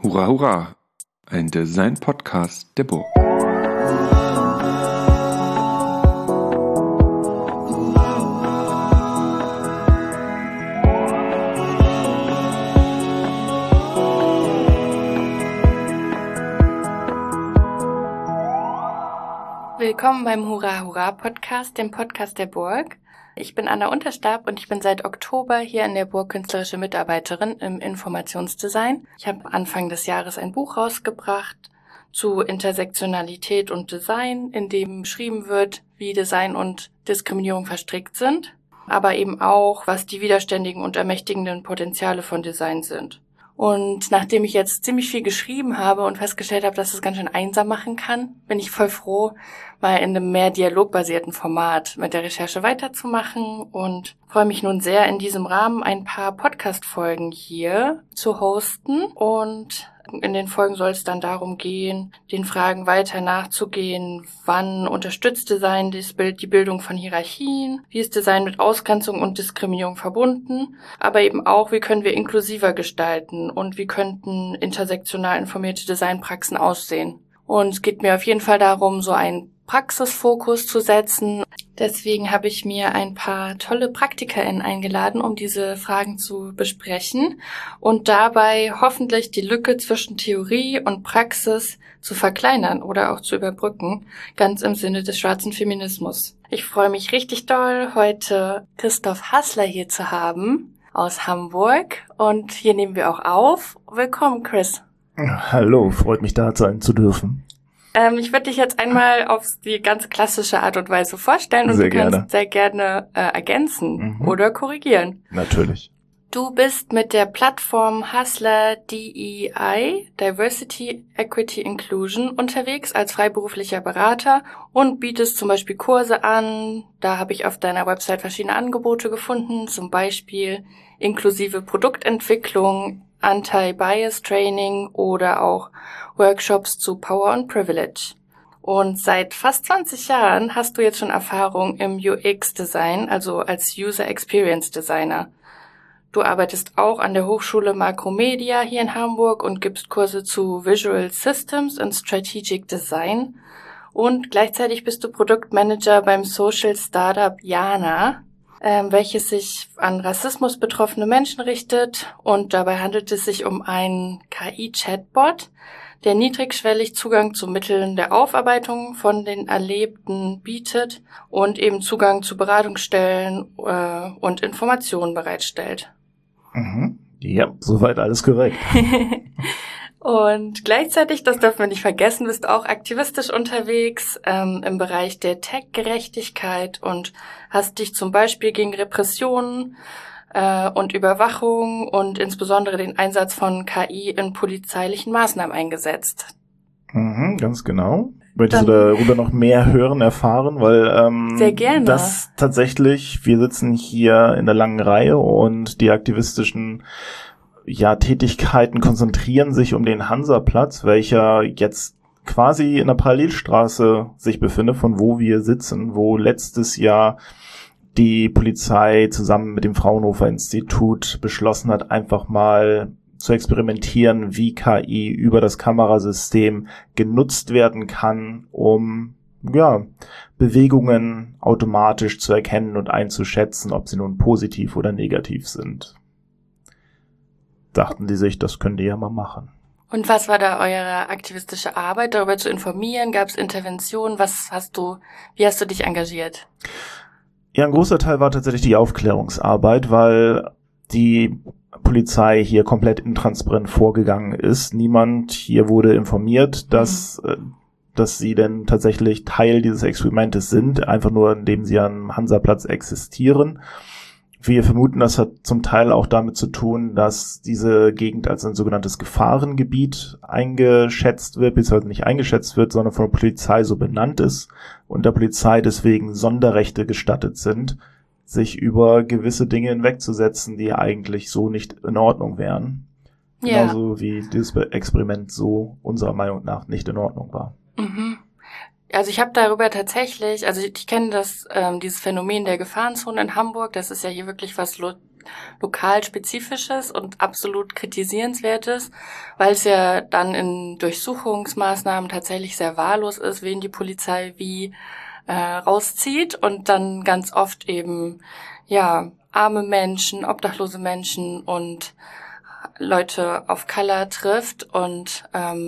Hurra, hurra! Ein Design-Podcast der Burg. Willkommen beim Hurra Hurra Podcast, dem Podcast der Burg. Ich bin Anna Unterstab und ich bin seit Oktober hier in der Burg künstlerische Mitarbeiterin im Informationsdesign. Ich habe Anfang des Jahres ein Buch rausgebracht zu Intersektionalität und Design, in dem beschrieben wird, wie Design und Diskriminierung verstrickt sind, aber eben auch, was die widerständigen und ermächtigenden Potenziale von Design sind. Und nachdem ich jetzt ziemlich viel geschrieben habe und festgestellt habe, dass es ganz schön einsam machen kann, bin ich voll froh, mal in einem mehr dialogbasierten Format mit der Recherche weiterzumachen und freue mich nun sehr, in diesem Rahmen ein paar Podcast-Folgen hier zu hosten. Und in den Folgen soll es dann darum gehen, den Fragen weiter nachzugehen, wann unterstützt Design die Bildung von Hierarchien, wie ist Design mit Ausgrenzung und Diskriminierung verbunden, aber eben auch, wie können wir inklusiver gestalten und wie könnten intersektional informierte Designpraxen aussehen. Und es geht mir auf jeden Fall darum, so einen Praxisfokus zu setzen. Deswegen habe ich mir ein paar tolle PraktikerInnen eingeladen, um diese Fragen zu besprechen und dabei hoffentlich die Lücke zwischen Theorie und Praxis zu verkleinern oder auch zu überbrücken, ganz im Sinne des schwarzen Feminismus. Ich freue mich richtig doll, heute Christoph Hassler hier zu haben aus Hamburg und hier nehmen wir auch auf. Willkommen, Chris. Hallo, freut mich da sein zu dürfen. Ich würde dich jetzt einmal auf die ganz klassische Art und Weise vorstellen und du kannst sehr gerne ergänzen oder korrigieren. Natürlich. Du bist mit der Plattform Hustler DEI, Diversity, Equity, Inclusion, unterwegs als freiberuflicher Berater und bietest zum Beispiel Kurse an. Da habe ich auf deiner Website verschiedene Angebote gefunden, zum Beispiel inklusive Produktentwicklung, Anti-Bias-Training oder auch Workshops zu Power und Privilege. Und seit fast 20 Jahren hast du jetzt schon Erfahrung im UX-Design, also als User Experience Designer. Du arbeitest auch an der Hochschule Makromedia hier in Hamburg und gibst Kurse zu Visual Systems und Strategic Design. Und gleichzeitig bist du Produktmanager beim Social Startup Jana, welches sich an Rassismus betroffene Menschen richtet. Und dabei handelt es sich um einen KI-Chatbot, der niedrigschwellig Zugang zu Mitteln der Aufarbeitung von den Erlebten bietet und eben Zugang zu Beratungsstellen und Informationen bereitstellt. Ja, soweit alles korrekt. Und gleichzeitig, das dürfen wir nicht vergessen, bist du auch aktivistisch unterwegs im Bereich der Tech-Gerechtigkeit und hast dich zum Beispiel gegen Repressionen und Überwachung und insbesondere den Einsatz von KI in polizeilichen Maßnahmen eingesetzt. Ganz genau. Möchtest du darüber noch mehr hören, erfahren? Weil sehr gerne. Das tatsächlich, wir sitzen hier in der langen Reihe und die aktivistischen Tätigkeiten konzentrieren sich um den Hansaplatz, welcher jetzt quasi in der Parallelstraße sich befindet, von wo wir sitzen, wo letztes Jahr die Polizei zusammen mit dem Fraunhofer Institut beschlossen hat, einfach mal zu experimentieren, wie KI über das Kamerasystem genutzt werden kann, um Bewegungen automatisch zu erkennen und einzuschätzen, ob sie nun positiv oder negativ sind. Dachten die sich, das könnt ihr ja mal machen. Und was war da eure aktivistische Arbeit, darüber zu informieren? Gab es Interventionen? Wie hast du dich engagiert? Ja, ein großer Teil war tatsächlich die Aufklärungsarbeit, weil die Polizei hier komplett intransparent vorgegangen ist. Niemand hier wurde informiert, dass sie denn tatsächlich Teil dieses Experimentes sind, einfach nur indem sie am Hansaplatz existieren. Wir vermuten, das hat zum Teil auch damit zu tun, dass diese Gegend als ein sogenanntes Gefahrengebiet eingeschätzt wird, beziehungsweise nicht eingeschätzt wird, sondern von der Polizei so benannt ist und der Polizei deswegen Sonderrechte gestattet sind, sich über gewisse Dinge hinwegzusetzen, die eigentlich so nicht in Ordnung wären. Ja. Genauso wie dieses Experiment so unserer Meinung nach nicht in Ordnung war. Also ich habe darüber tatsächlich, also ich kenne dieses Phänomen der Gefahrenzone in Hamburg, das ist ja hier wirklich was lokal Spezifisches und absolut Kritisierenswertes, weil es ja dann in Durchsuchungsmaßnahmen tatsächlich sehr wahllos ist, wen die Polizei wie rauszieht und dann ganz oft eben, ja, arme Menschen, obdachlose Menschen und Leute of Color trifft und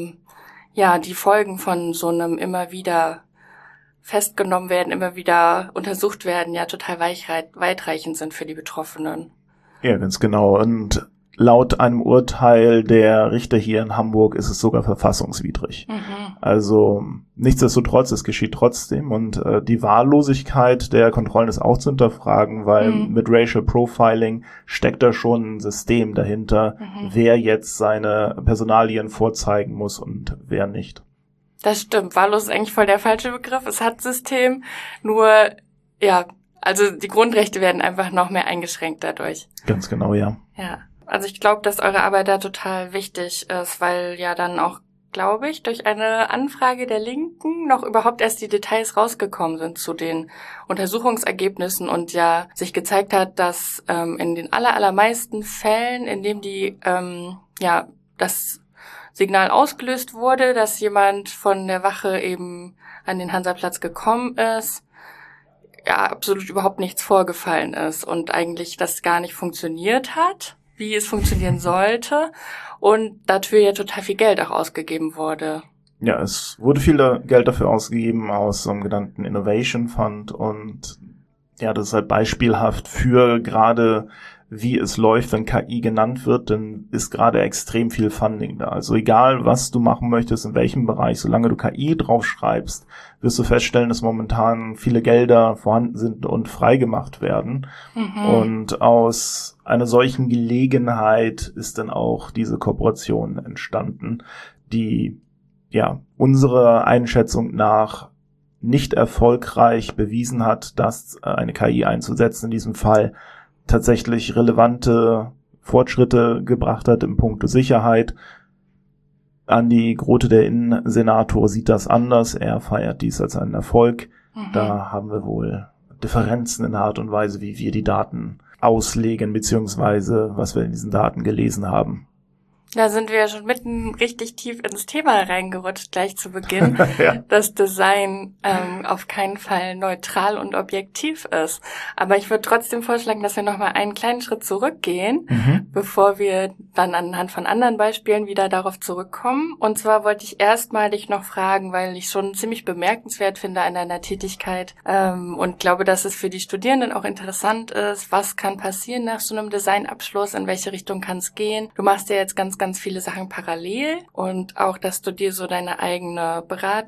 ja, die Folgen von so einem immer wieder festgenommen werden, immer wieder untersucht werden, ja total weitreichend sind für die Betroffenen. Ja, ganz genau. Und laut einem Urteil der Richter hier in Hamburg ist es sogar verfassungswidrig. Also nichtsdestotrotz, es geschieht trotzdem und die Wahllosigkeit der Kontrollen ist auch zu hinterfragen, weil mit Racial Profiling steckt da schon ein System dahinter, wer jetzt seine Personalien vorzeigen muss und wer nicht. Das stimmt. Wahllos ist eigentlich voll der falsche Begriff. Es hat System, nur, ja, also die Grundrechte werden einfach noch mehr eingeschränkt dadurch. Ganz genau, ja. Ja, also ich glaube, dass eure Arbeit da total wichtig ist, weil ja dann auch, glaube ich, durch eine Anfrage der Linken noch überhaupt erst die Details rausgekommen sind zu den Untersuchungsergebnissen und ja sich gezeigt hat, dass in den allermeisten Fällen, in dem die, ja, das Signal ausgelöst wurde, dass jemand von der Wache eben an den Hansaplatz gekommen ist, ja, absolut überhaupt nichts vorgefallen ist und eigentlich das gar nicht funktioniert hat, wie es funktionieren sollte und dafür ja total viel Geld auch ausgegeben wurde. Ja, es wurde viel Geld dafür ausgegeben aus so einem genannten Innovation Fund und ja, das ist halt beispielhaft für gerade wie es läuft, wenn KI genannt wird, dann ist gerade extrem viel Funding da. Also egal, was du machen möchtest, in welchem Bereich, solange du KI draufschreibst, wirst du feststellen, dass momentan viele Gelder vorhanden sind und freigemacht werden. Und aus einer solchen Gelegenheit ist dann auch diese Kooperation entstanden, die ja unserer Einschätzung nach nicht erfolgreich bewiesen hat, dass eine KI einzusetzen in diesem Fall tatsächlich relevante Fortschritte gebracht hat im Punkto Sicherheit. Andi Grote, der Innensenator, sieht das anders. Er feiert dies als einen Erfolg. Da haben wir wohl Differenzen in der Art und Weise, wie wir die Daten auslegen, beziehungsweise was wir in diesen Daten gelesen haben. Da sind wir ja schon mitten richtig tief ins Thema reingerutscht, gleich zu Beginn, ja. Dass Design auf keinen Fall neutral und objektiv ist. Aber ich würde trotzdem vorschlagen, dass wir nochmal einen kleinen Schritt zurückgehen, bevor wir dann anhand von anderen Beispielen wieder darauf zurückkommen. Und zwar wollte ich erstmal dich noch fragen, weil ich schon ziemlich bemerkenswert finde an deiner Tätigkeit und glaube, dass es für die Studierenden auch interessant ist, was kann passieren nach so einem Designabschluss, in welche Richtung kann es gehen. Du machst ja jetzt ganz viele Sachen parallel und auch, dass du dir so deine eigene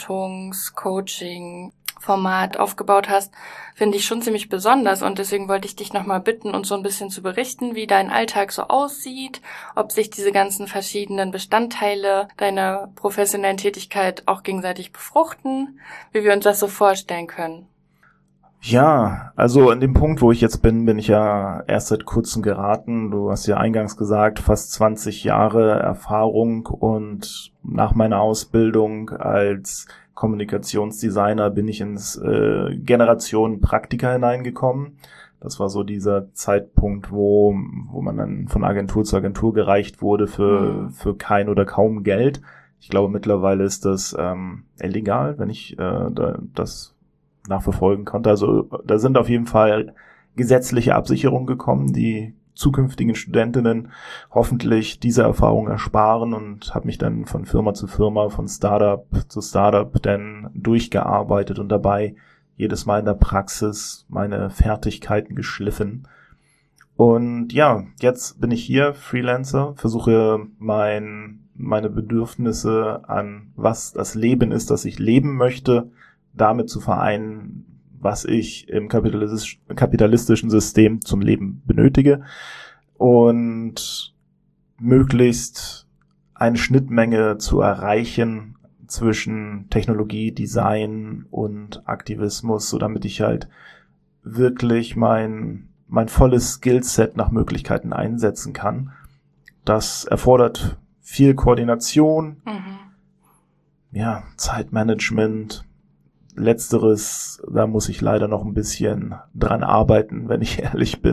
Beratungs-Coaching-Format aufgebaut hast, finde ich schon ziemlich besonders und deswegen wollte ich dich nochmal bitten, uns so ein bisschen zu berichten, wie dein Alltag so aussieht, ob sich diese ganzen verschiedenen Bestandteile deiner professionellen Tätigkeit auch gegenseitig befruchten, wie wir uns das so vorstellen können. Ja, also an dem Punkt, wo ich jetzt bin ich ja erst seit kurzem geraten. Du hast ja eingangs gesagt, fast 20 Jahre Erfahrung und nach meiner Ausbildung als Kommunikationsdesigner bin ich ins Generation Praktika hineingekommen. Das war so dieser Zeitpunkt, wo man dann von Agentur zu Agentur gereicht wurde für kein oder kaum Geld. Ich glaube, mittlerweile ist das illegal, wenn ich das nachverfolgen konnte. Also da sind auf jeden Fall gesetzliche Absicherungen gekommen, die zukünftigen Studentinnen hoffentlich diese Erfahrung ersparen und habe mich dann von Firma zu Firma, von Startup zu Startup dann durchgearbeitet und dabei jedes Mal in der Praxis meine Fertigkeiten geschliffen. Und ja, jetzt bin ich hier, Freelancer, versuche meine Bedürfnisse an was das Leben ist, das ich leben möchte, damit zu vereinen, was ich im kapitalistischen System zum Leben benötige und möglichst eine Schnittmenge zu erreichen zwischen Technologie, Design und Aktivismus, so damit ich halt wirklich mein volles Skillset nach Möglichkeiten einsetzen kann. Das erfordert viel Koordination, ja, Zeitmanagement. Letzteres, da muss ich leider noch ein bisschen dran arbeiten, wenn ich ehrlich bin.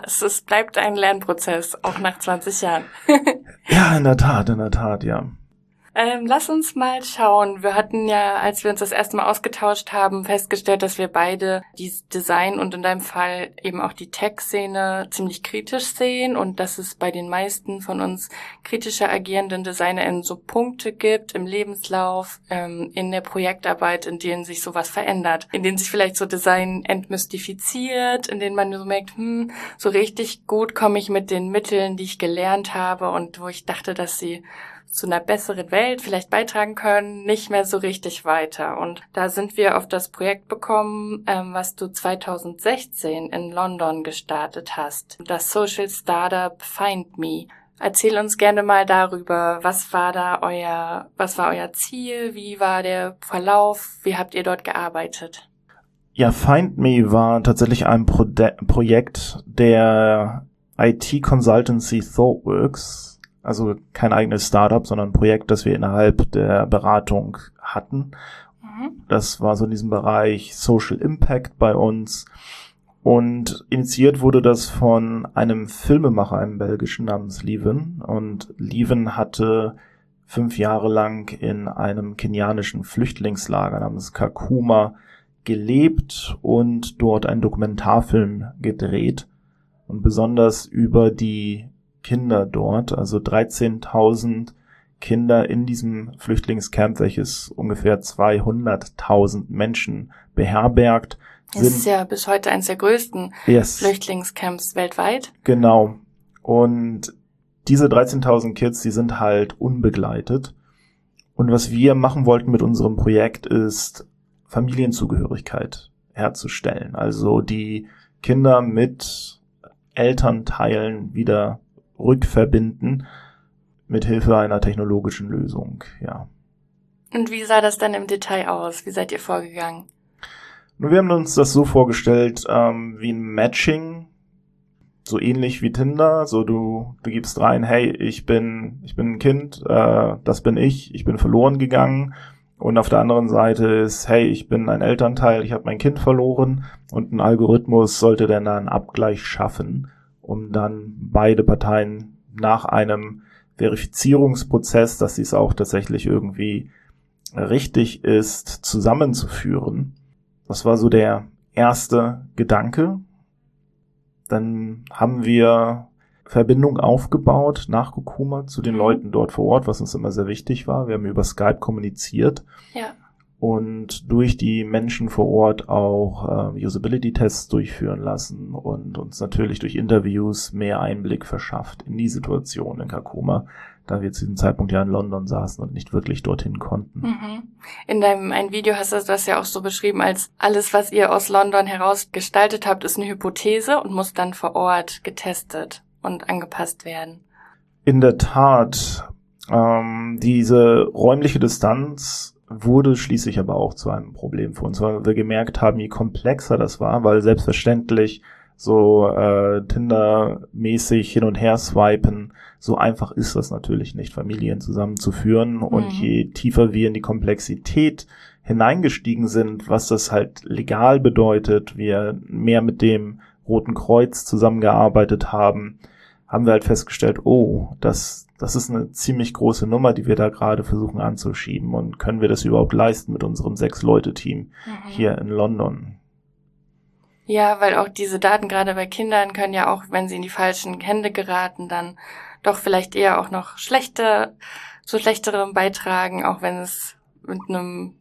Es bleibt ein Lernprozess, auch nach 20 Jahren. Ja, in der Tat, ja. Lass uns mal schauen. Wir hatten ja, als wir uns das erste Mal ausgetauscht haben, festgestellt, dass wir beide die Design und in deinem Fall eben auch die Tech-Szene ziemlich kritisch sehen und dass es bei den meisten von uns kritischer agierenden DesignerInnen so Punkte gibt im Lebenslauf, in der Projektarbeit, in denen sich sowas verändert, in denen sich vielleicht so Design entmystifiziert, in denen man so merkt, so richtig gut komme ich mit den Mitteln, die ich gelernt habe und wo ich dachte, dass sie zu einer besseren Welt vielleicht beitragen können, nicht mehr so richtig weiter. Und da sind wir auf das Projekt gekommen, was du 2016 in London gestartet hast. Das Social Startup Find Me. Erzähl uns gerne mal darüber, was war euer Ziel, wie war der Verlauf, wie habt ihr dort gearbeitet? Ja, Find Me war tatsächlich ein Projekt der IT-Consultancy ThoughtWorks. Also kein eigenes Startup, sondern ein Projekt, das wir innerhalb der Beratung hatten. Das war so in diesem Bereich Social Impact bei uns. Und initiiert wurde das von einem Filmemacher, einem belgischen namens Lieven. Und Lieven hatte 5 Jahre lang in einem kenianischen Flüchtlingslager namens Kakuma gelebt und dort einen Dokumentarfilm gedreht. Und besonders über die Kinder dort, also 13.000 Kinder in diesem Flüchtlingscamp, welches ungefähr 200.000 Menschen beherbergt. Das ist ja bis heute eines der größten Flüchtlingscamps weltweit. Genau. Und diese 13.000 Kids, die sind halt unbegleitet. Und was wir machen wollten mit unserem Projekt ist, Familienzugehörigkeit herzustellen. Also die Kinder mit Elternteilen wieder rückverbinden mit Hilfe einer technologischen Lösung, ja. Und wie sah das dann im Detail aus? Wie seid ihr vorgegangen? Nun, wir haben uns das so vorgestellt, wie ein Matching, so ähnlich wie Tinder. So du gibst rein, hey, ich bin ein Kind, das bin ich bin verloren gegangen. Und auf der anderen Seite ist, hey, ich bin ein Elternteil, ich habe mein Kind verloren. Und ein Algorithmus sollte dann einen Abgleich schaffen, um dann beide Parteien nach einem Verifizierungsprozess, dass dies auch tatsächlich irgendwie richtig ist, zusammenzuführen. Das war so der erste Gedanke. Dann haben wir Verbindung aufgebaut nach Kakuma zu den Leuten dort vor Ort, was uns immer sehr wichtig war. Wir haben über Skype kommuniziert. Ja. Und durch die Menschen vor Ort auch Usability-Tests durchführen lassen und uns natürlich durch Interviews mehr Einblick verschafft in die Situation in Kakuma, da wir zu diesem Zeitpunkt ja in London saßen und nicht wirklich dorthin konnten. In deinem ein Video hast du das ja auch so beschrieben, als alles, was ihr aus London heraus gestaltet habt, ist eine Hypothese und muss dann vor Ort getestet und angepasst werden. In der Tat, diese räumliche Distanz wurde schließlich aber auch zu einem Problem für uns, weil wir gemerkt haben, je komplexer das war, weil selbstverständlich so Tinder-mäßig hin und her swipen, so einfach ist das natürlich nicht, Familien zusammenzuführen. Und je tiefer wir in die Komplexität hineingestiegen sind, was das halt legal bedeutet, wir mehr mit dem Roten Kreuz zusammengearbeitet haben, haben wir halt festgestellt, das ist eine ziemlich große Nummer, die wir da gerade versuchen anzuschieben. Und können wir das überhaupt leisten mit unserem 6-Leute-Team hier in London? Ja, weil auch diese Daten gerade bei Kindern können ja auch, wenn sie in die falschen Hände geraten, dann doch vielleicht eher auch noch zu schlechterem beitragen, auch wenn es mit einem,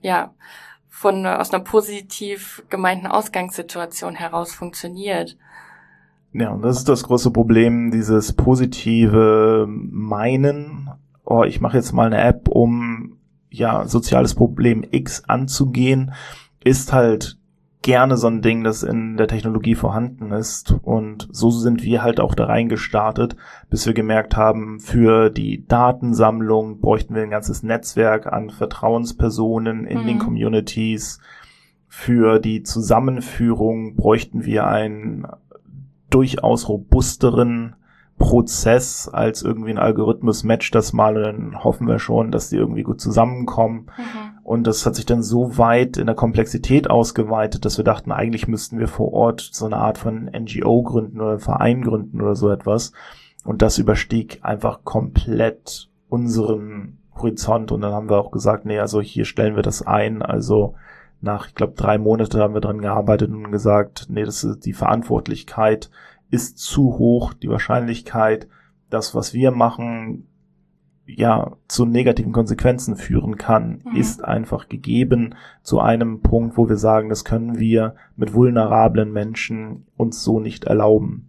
aus einer positiv gemeinten Ausgangssituation heraus funktioniert. Ja, und das ist das große Problem, dieses positive Meinen, ich mache jetzt mal eine App, um soziales Problem X anzugehen, ist halt gerne so ein Ding, das in der Technologie vorhanden ist. Und so sind wir halt auch da reingestartet, bis wir gemerkt haben, für die Datensammlung bräuchten wir ein ganzes Netzwerk an Vertrauenspersonen in den Communities. Für die Zusammenführung bräuchten wir einen durchaus robusteren Prozess als irgendwie ein Algorithmus matcht das mal und dann hoffen wir schon, dass die irgendwie gut zusammenkommen. Und das hat sich dann so weit in der Komplexität ausgeweitet, dass wir dachten, eigentlich müssten wir vor Ort so eine Art von NGO gründen oder Verein gründen oder so etwas. Und das überstieg einfach komplett unseren Horizont. Und dann haben wir auch gesagt, nee, also hier stellen wir das ein. Also nach, ich glaube, 3 Monate haben wir dran gearbeitet und gesagt, nee, das ist die Verantwortlichkeit ist zu hoch, die Wahrscheinlichkeit, das, was wir machen, ja, zu negativen Konsequenzen führen kann, ist einfach gegeben zu einem Punkt, wo wir sagen, das können wir mit vulnerablen Menschen uns so nicht erlauben.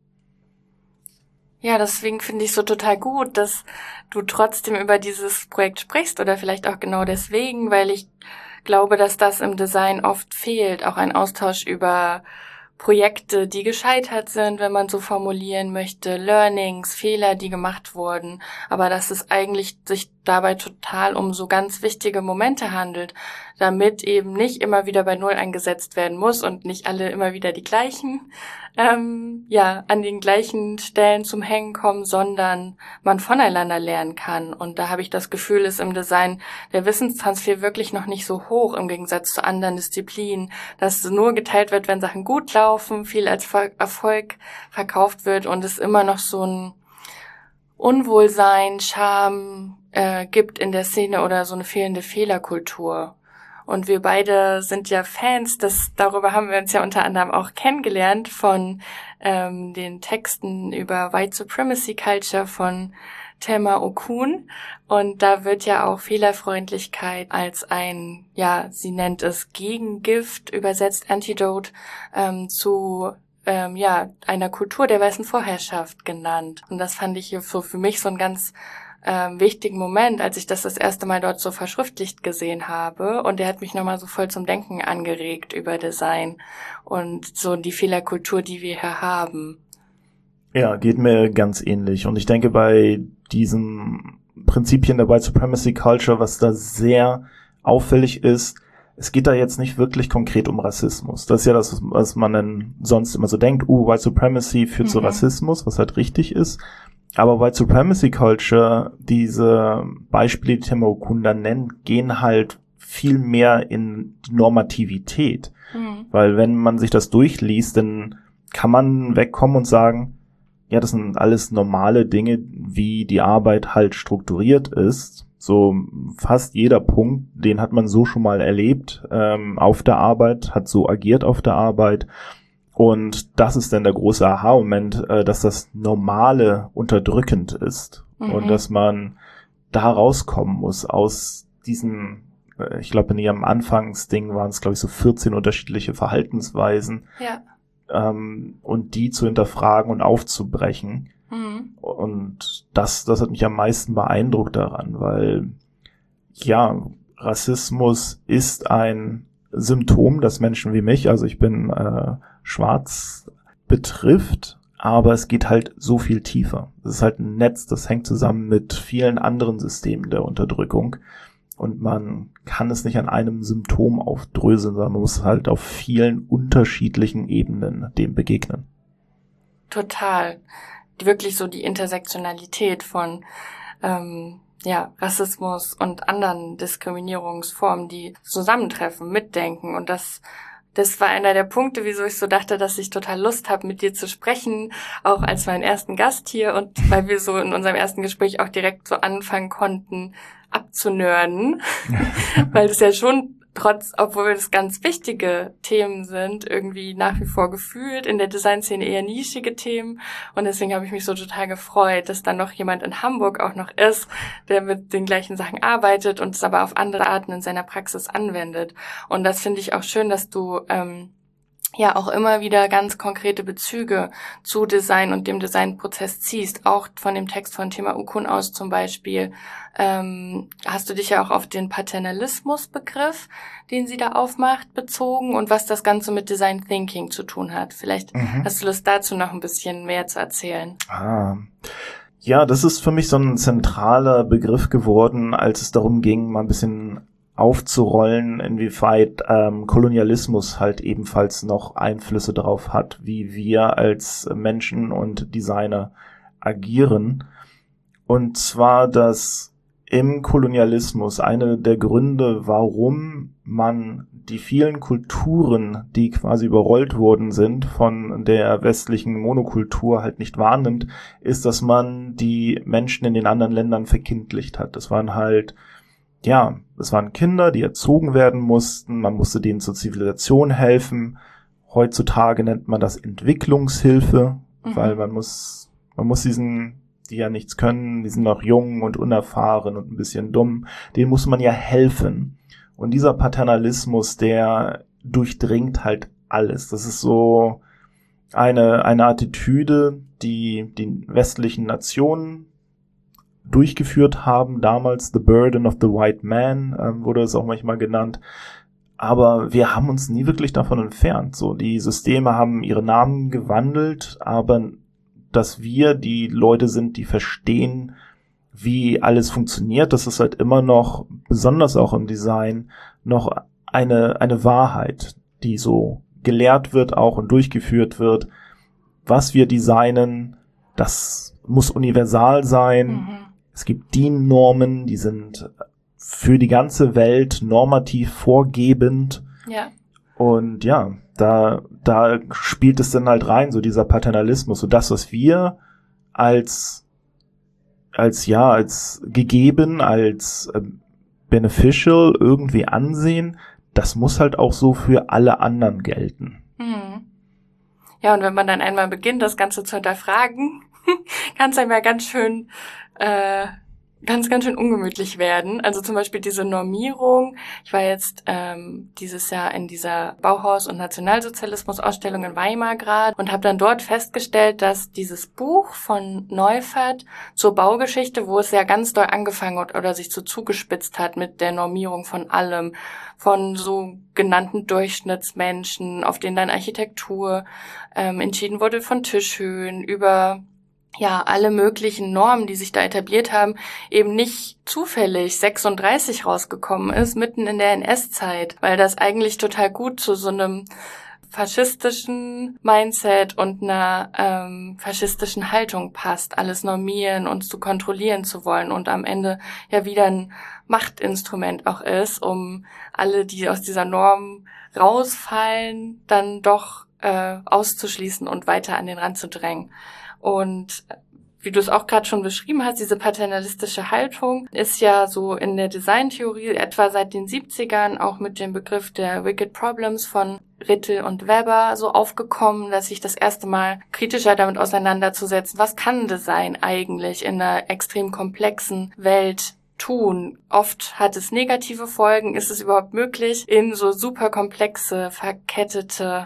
Ja, deswegen finde ich so total gut, dass du trotzdem über dieses Projekt sprichst oder vielleicht auch genau deswegen, weil ich glaube, dass das im Design oft fehlt, auch ein Austausch über Projekte, die gescheitert sind, wenn man so formulieren möchte, Learnings, Fehler, die gemacht wurden, aber dass es eigentlich sich dabei total um so ganz wichtige Momente handelt, damit eben nicht immer wieder bei Null eingesetzt werden muss und nicht alle immer wieder die gleichen, an den gleichen Stellen zum Hängen kommen, sondern man voneinander lernen kann. Und da habe ich das Gefühl, ist im Design der Wissenstransfer wirklich noch nicht so hoch im Gegensatz zu anderen Disziplinen, dass nur geteilt wird, wenn Sachen gut laufen, viel als Erfolg verkauft wird und es immer noch so ein Unwohlsein, Scham gibt in der Szene oder so eine fehlende Fehlerkultur. Und wir beide sind ja Fans, darüber haben wir uns ja unter anderem auch kennengelernt von den Texten über White Supremacy Culture von Tema Okun. Und da wird ja auch Fehlerfreundlichkeit als ein, sie nennt es Gegengift, übersetzt Antidote, zu einer Kultur der weißen Vorherrschaft genannt. Und das fand ich so für mich so ein ganz wichtigen Moment, als ich das erste Mal dort so verschriftlicht gesehen habe. Und der hat mich nochmal so voll zum Denken angeregt über Design und so die Fehlerkultur, die wir hier haben. Ja, geht mir ganz ähnlich. Und ich denke, bei diesen Prinzipien der White Supremacy Culture, was da sehr auffällig ist, es geht da jetzt nicht wirklich konkret um Rassismus. Das ist ja das, was man dann sonst immer so denkt, White Supremacy führt zu Rassismus, was halt richtig ist. Aber White Supremacy Culture, diese Beispiele, die Tema Okun dann nennt, gehen halt viel mehr in die Normativität. Weil wenn man sich das durchliest, dann kann man wegkommen und sagen, ja, das sind alles normale Dinge, wie die Arbeit halt strukturiert ist. So fast jeder Punkt, den hat man so schon mal erlebt auf der Arbeit, hat so agiert auf der Arbeit. Und das ist dann der große Aha-Moment, dass das Normale unterdrückend ist und dass man da rauskommen muss aus diesen, ich glaube in ihrem Anfangsding waren es, glaube ich, so 14 unterschiedliche Verhaltensweisen und die zu hinterfragen und aufzubrechen. Und das hat mich am meisten beeindruckt daran, weil ja, Rassismus ist ein Symptom, das Menschen wie mich, also ich bin schwarz, betrifft, aber es geht halt so viel tiefer. Es ist halt ein Netz, das hängt zusammen mit vielen anderen Systemen der Unterdrückung und man kann es nicht an einem Symptom aufdröseln, sondern man muss halt auf vielen unterschiedlichen Ebenen dem begegnen. Total. Wirklich so die Intersektionalität von Rassismus und anderen Diskriminierungsformen, die zusammentreffen, mitdenken. Und das war einer der Punkte, wieso ich so dachte, dass ich total Lust habe, mit dir zu sprechen, auch als meinen ersten Gast hier und weil wir so in unserem ersten Gespräch auch direkt so anfangen konnten, abzunörden, weil das ja schon obwohl das ganz wichtige Themen sind, irgendwie nach wie vor gefühlt in der Designszene eher nischige Themen. Und deswegen habe ich mich so total gefreut, dass dann noch jemand in Hamburg auch noch ist, der mit den gleichen Sachen arbeitet und es aber auf andere Arten in seiner Praxis anwendet. Und das finde ich auch schön, dass du auch immer wieder ganz konkrete Bezüge zu Design und dem Designprozess ziehst, auch von dem Text von Tema Okun aus zum Beispiel. Hast du dich ja auch auf den Paternalismus-Begriff, den sie da aufmacht, bezogen und was das Ganze mit Design Thinking zu tun hat. Vielleicht hast du Lust dazu noch ein bisschen mehr zu erzählen. Ja, das ist für mich so ein zentraler Begriff geworden, als es darum ging, mal ein bisschen aufzurollen, inwieweit Kolonialismus halt ebenfalls noch Einflüsse darauf hat, wie wir als Menschen und Designer agieren. Und zwar, dass im Kolonialismus eine der Gründe, warum man die vielen Kulturen, die quasi überrollt worden sind von der westlichen Monokultur, halt nicht wahrnimmt, ist, dass man die Menschen in den anderen Ländern verkindlicht hat. Das waren halt, es waren Kinder, die erzogen werden mussten, man musste denen zur Zivilisation helfen. Heutzutage nennt man das Entwicklungshilfe, weil man muss diesen, die ja nichts können, die sind noch jung und unerfahren und ein bisschen dumm, denen muss man ja helfen. Und dieser Paternalismus, der durchdringt halt alles. Das ist so eine Attitüde, die die westlichen Nationen durchgeführt haben. Damals The Burden of the White Man wurde es auch manchmal genannt. Aber wir haben uns nie wirklich davon entfernt. So, die Systeme haben ihre Namen gewandelt, aber dass wir die Leute sind, die verstehen, wie alles funktioniert, das ist halt immer noch, besonders auch im Design, noch eine Wahrheit, die so gelehrt wird auch und durchgeführt wird. Was wir designen, das muss universal sein. Es gibt DIN-Normen, die sind für die ganze Welt normativ vorgebend. Ja. Und da spielt es dann halt rein, so dieser Paternalismus, so das, was wir als gegeben, als beneficial irgendwie ansehen, das muss halt auch so für alle anderen gelten. Ja, und wenn man dann einmal beginnt, das Ganze zu hinterfragen, kann es einem ja ganz schön ungemütlich werden. Also zum Beispiel diese Normierung. Ich war jetzt dieses Jahr in dieser Bauhaus- und Nationalsozialismus-Ausstellung in Weimar gerade und habe dann dort festgestellt, dass dieses Buch von Neufert zur Baugeschichte, wo es ja ganz doll angefangen hat oder sich so zugespitzt hat mit der Normierung von allem, von so genannten Durchschnittsmenschen, auf denen dann Architektur entschieden wurde, von Tischhöhen über alle möglichen Normen, die sich da etabliert haben, eben nicht zufällig 36 rausgekommen ist, mitten in der NS-Zeit, weil das eigentlich total gut zu so einem faschistischen Mindset und einer faschistischen Haltung passt, alles normieren und zu kontrollieren zu wollen und am Ende ja wieder ein Machtinstrument auch ist, um alle, die aus dieser Norm rausfallen, dann doch auszuschließen und weiter an den Rand zu drängen. Und wie du es auch gerade schon beschrieben hast, diese paternalistische Haltung ist ja so in der Designtheorie etwa seit den 70ern auch mit dem Begriff der Wicked Problems von Rittel und Weber so aufgekommen, dass sich das erste Mal kritischer damit auseinanderzusetzen, was kann Design eigentlich in einer extrem komplexen Welt tun. Oft hat es negative Folgen. Ist es überhaupt möglich, in so super komplexe, verkettete,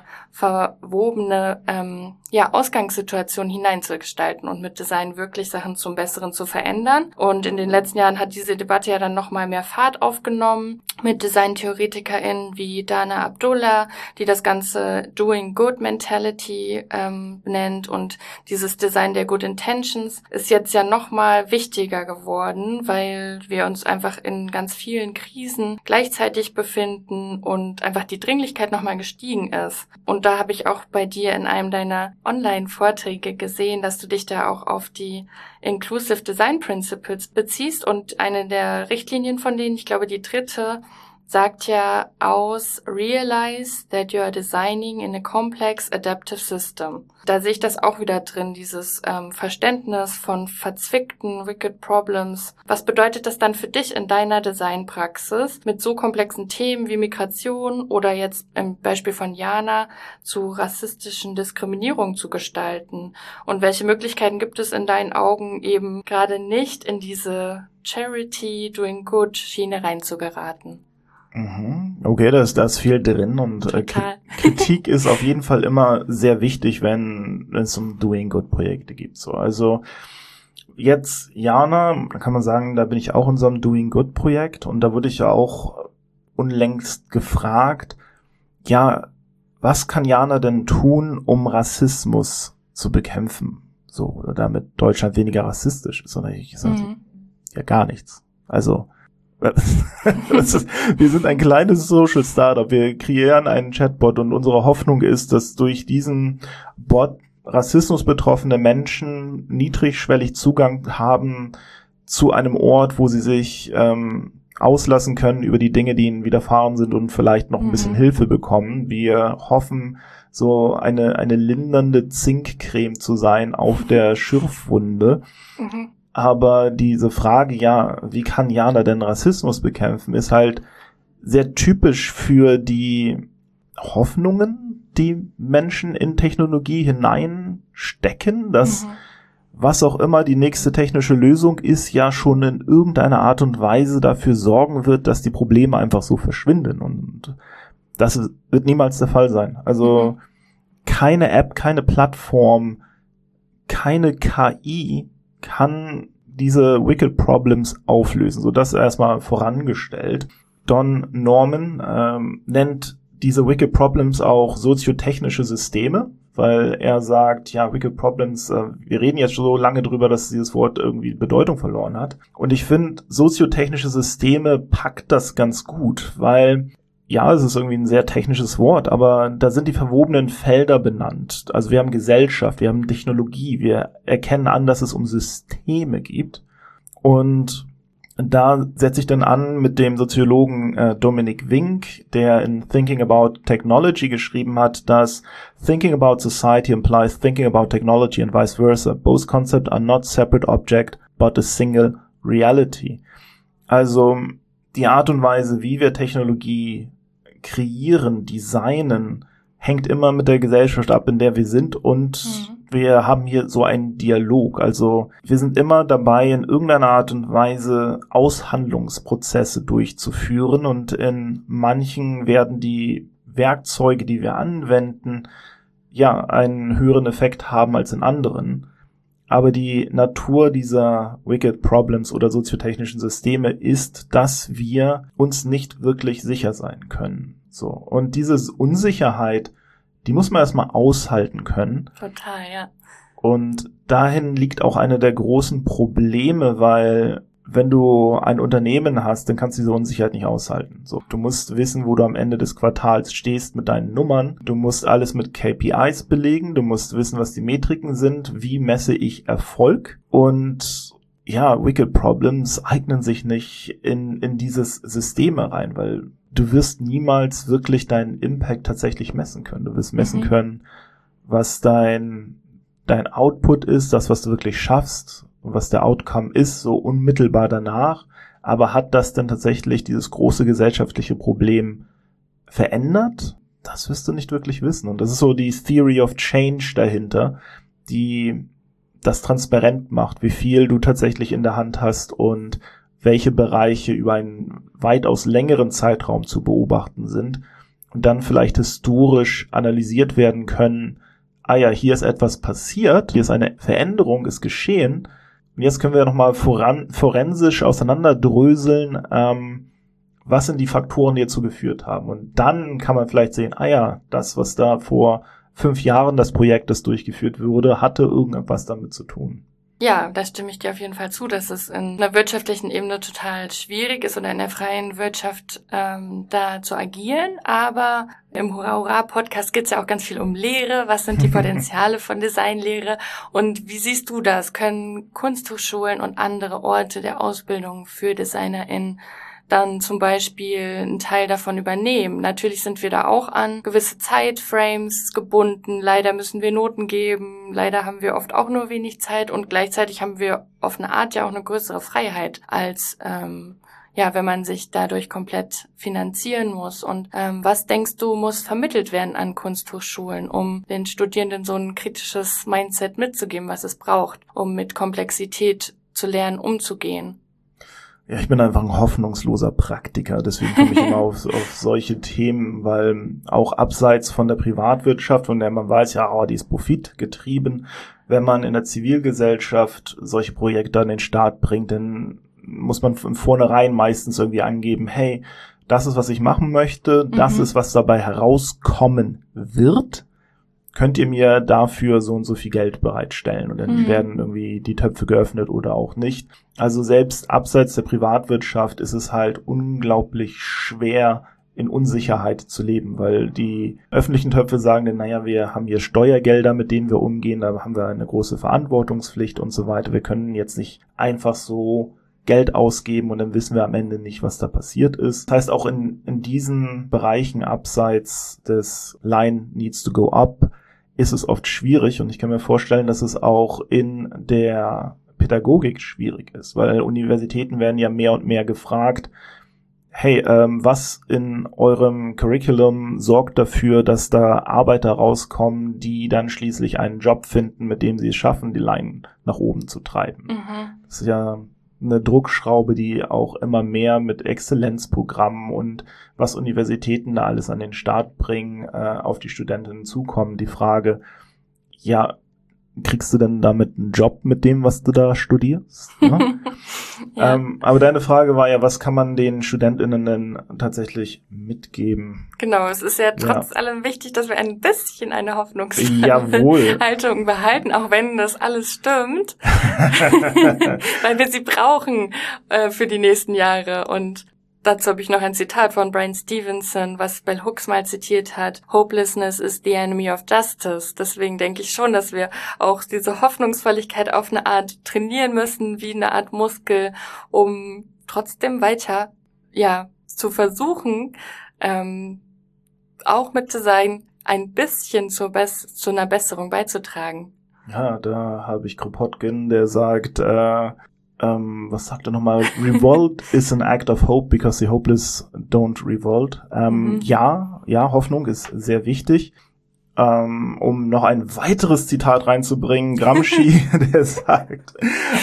verwobene Ausgangssituationen hineinzugestalten und mit Design wirklich Sachen zum Besseren zu verändern? Und in den letzten Jahren hat diese Debatte ja dann nochmal mehr Fahrt aufgenommen mit DesigntheoretikerInnen wie Dana Abdullah, die das ganze Doing Good Mentality nennt, und dieses Design der Good Intentions ist jetzt ja nochmal wichtiger geworden, weil wir uns einfach in ganz vielen Krisen gleichzeitig befinden und einfach die Dringlichkeit nochmal gestiegen ist. Und da habe ich auch bei dir in einem deiner Online-Vorträge gesehen, dass du dich da auch auf die Inclusive Design Principles beziehst, und eine der Richtlinien von denen, ich glaube die 3., sagt ja aus, realize that you are designing in a complex adaptive system. Da sehe ich das auch wieder drin, dieses Verständnis von verzwickten Wicked Problems. Was bedeutet das dann für dich in deiner Designpraxis, mit so komplexen Themen wie Migration oder jetzt im Beispiel von Jana zu rassistischen Diskriminierung zu gestalten? Und welche Möglichkeiten gibt es in deinen Augen, eben gerade nicht in diese Charity, Doing Good Schiene reinzugeraten? Okay, da ist viel drin, und Kritik ist auf jeden Fall immer sehr wichtig, wenn es um Doing Good Projekte geht. So, also jetzt Jana, kann man sagen, da bin ich auch in so einem Doing Good Projekt, und da wurde ich ja auch unlängst gefragt, was kann Jana denn tun, um Rassismus zu bekämpfen? So, oder damit Deutschland weniger rassistisch ist. Und ich gesagt, gar nichts. Also wir sind ein kleines Social Startup. Wir kreieren einen Chatbot, und unsere Hoffnung ist, dass durch diesen Bot rassismusbetroffene Menschen niedrigschwellig Zugang haben zu einem Ort, wo sie sich auslassen können über die Dinge, die ihnen widerfahren sind und vielleicht noch ein bisschen Hilfe bekommen. Wir hoffen, so eine lindernde Zinkcreme zu sein auf der Schürfwunde. Aber diese Frage, ja, wie kann Jana denn Rassismus bekämpfen, ist halt sehr typisch für die Hoffnungen, die Menschen in Technologie hineinstecken, dass was auch immer die nächste technische Lösung ist, ja schon in irgendeiner Art und Weise dafür sorgen wird, dass die Probleme einfach so verschwinden. Und das wird niemals der Fall sein. Also keine App, keine Plattform, keine KI kann diese Wicked Problems auflösen. So, das erstmal vorangestellt. Don Norman nennt diese Wicked Problems auch soziotechnische Systeme, weil er sagt, ja, Wicked Problems, wir reden jetzt schon so lange drüber, dass dieses Wort irgendwie Bedeutung verloren hat. Und ich finde, soziotechnische Systeme packt das ganz gut, weil, ja, es ist irgendwie ein sehr technisches Wort, aber da sind die verwobenen Felder benannt. Also wir haben Gesellschaft, wir haben Technologie, wir erkennen an, dass es um Systeme geht. Und da setze ich dann an mit dem Soziologen Dominic Wink, der in Thinking About Technology geschrieben hat, dass Thinking about society implies thinking about technology and vice versa. Both concepts are not separate object, but a single reality. Also die Art und Weise, wie wir Technologie kreieren, designen, hängt immer mit der Gesellschaft ab, in der wir sind, und wir haben hier so einen Dialog. Also wir sind immer dabei, in irgendeiner Art und Weise Aushandlungsprozesse durchzuführen, und in manchen werden die Werkzeuge, die wir anwenden, ja, einen höheren Effekt haben als in anderen. Aber die Natur dieser Wicked Problems oder soziotechnischen Systeme ist, dass wir uns nicht wirklich sicher sein können. So. Und diese Unsicherheit, die muss man erstmal aushalten können. Total, ja. Und dahin liegt auch eine der großen Probleme, weil wenn du ein Unternehmen hast, dann kannst du diese Unsicherheit nicht aushalten. So, du musst wissen, wo du am Ende des Quartals stehst mit deinen Nummern. Du musst alles mit KPIs belegen. Du musst wissen, was die Metriken sind. Wie messe ich Erfolg? Und ja, Wicked Problems eignen sich nicht in dieses System rein, weil du wirst niemals wirklich deinen Impact tatsächlich messen können. Du wirst messen können, was dein Output ist, das, was du wirklich schaffst und was der Outcome ist, so unmittelbar danach. Aber hat das denn tatsächlich dieses große gesellschaftliche Problem verändert? Das wirst du nicht wirklich wissen. Und das ist so die Theory of Change dahinter, die das transparent macht, wie viel du tatsächlich in der Hand hast und welche Bereiche über einen weitaus längeren Zeitraum zu beobachten sind und dann vielleicht historisch analysiert werden können. Ah ja, hier ist etwas passiert, hier ist eine Veränderung, ist geschehen. Und jetzt können wir nochmal forensisch auseinanderdröseln, was sind die Faktoren, die dazu geführt haben. Und dann kann man vielleicht sehen, ah ja, das, was da vor 5 Jahren das Projekt, das durchgeführt wurde, hatte irgendetwas damit zu tun. Ja, da stimme ich dir auf jeden Fall zu, dass es in einer wirtschaftlichen Ebene total schwierig ist oder in der freien Wirtschaft da zu agieren. Aber im Hurra-Hurra-Podcast geht es ja auch ganz viel um Lehre. Was sind die Potenziale von Designlehre? Und wie siehst du das? Können Kunsthochschulen und andere Orte der Ausbildung für DesignerInnen dann zum Beispiel einen Teil davon übernehmen? Natürlich sind wir da auch an gewisse Zeitframes gebunden. Leider müssen wir Noten geben. Leider haben wir oft auch nur wenig Zeit. Und gleichzeitig haben wir auf eine Art ja auch eine größere Freiheit als wenn man sich dadurch komplett finanzieren muss. Und was denkst du, muss vermittelt werden an Kunsthochschulen, um den Studierenden so ein kritisches Mindset mitzugeben, was es braucht, um mit Komplexität zu lernen, umzugehen? Ja, ich bin einfach ein hoffnungsloser Praktiker, deswegen komme ich immer auf solche Themen, weil auch abseits von der Privatwirtschaft, von der man weiß, ja, die ist profitgetrieben, wenn man in der Zivilgesellschaft solche Projekte an den Start bringt, dann muss man von vornherein meistens irgendwie angeben, hey, das ist, was ich machen möchte, das ist, was dabei herauskommen wird. Könnt ihr mir dafür so und so viel Geld bereitstellen? Und dann werden irgendwie die Töpfe geöffnet oder auch nicht. Also selbst abseits der Privatwirtschaft ist es halt unglaublich schwer, in Unsicherheit zu leben, weil die öffentlichen Töpfe sagen dann, naja, wir haben hier Steuergelder, mit denen wir umgehen, da haben wir eine große Verantwortungspflicht und so weiter. Wir können jetzt nicht einfach so Geld ausgeben und dann wissen wir am Ende nicht, was da passiert ist. Das heißt, auch in diesen Bereichen abseits des Line needs to go up ist es oft schwierig und ich kann mir vorstellen, dass es auch in der Pädagogik schwierig ist, weil Universitäten werden ja mehr und mehr gefragt, hey, was in eurem Curriculum sorgt dafür, dass da Arbeiter rauskommen, die dann schließlich einen Job finden, mit dem sie es schaffen, die Line nach oben zu treiben. Das ist ja eine Druckschraube, die auch immer mehr mit Exzellenzprogrammen und was Universitäten da alles an den Start bringen, auf die Studentinnen zukommen. Die Frage, ja, kriegst du denn damit einen Job mit dem, was du da studierst? Ne? Ja. Aber deine Frage war ja, was kann man den StudentInnen denn tatsächlich mitgeben? Genau, es ist ja trotz allem wichtig, dass wir ein bisschen eine Hoffnungshaltung behalten, auch wenn das alles stimmt. Weil wir sie brauchen für die nächsten Jahre. Und dazu habe ich noch ein Zitat von Brian Stevenson, was Bell Hooks mal zitiert hat. Hopelessness is the enemy of justice. Deswegen denke ich schon, dass wir auch diese Hoffnungsvolligkeit auf eine Art trainieren müssen, wie eine Art Muskel, um trotzdem weiter, zu versuchen, auch mit zu sein, ein bisschen zu einer Besserung beizutragen. Ja, da habe ich Kropotkin, der sagt, was sagt er nochmal? Revolt is an act of hope because the hopeless don't revolt. Ja, Hoffnung ist sehr wichtig. Um noch ein weiteres Zitat reinzubringen, Gramsci, der sagt,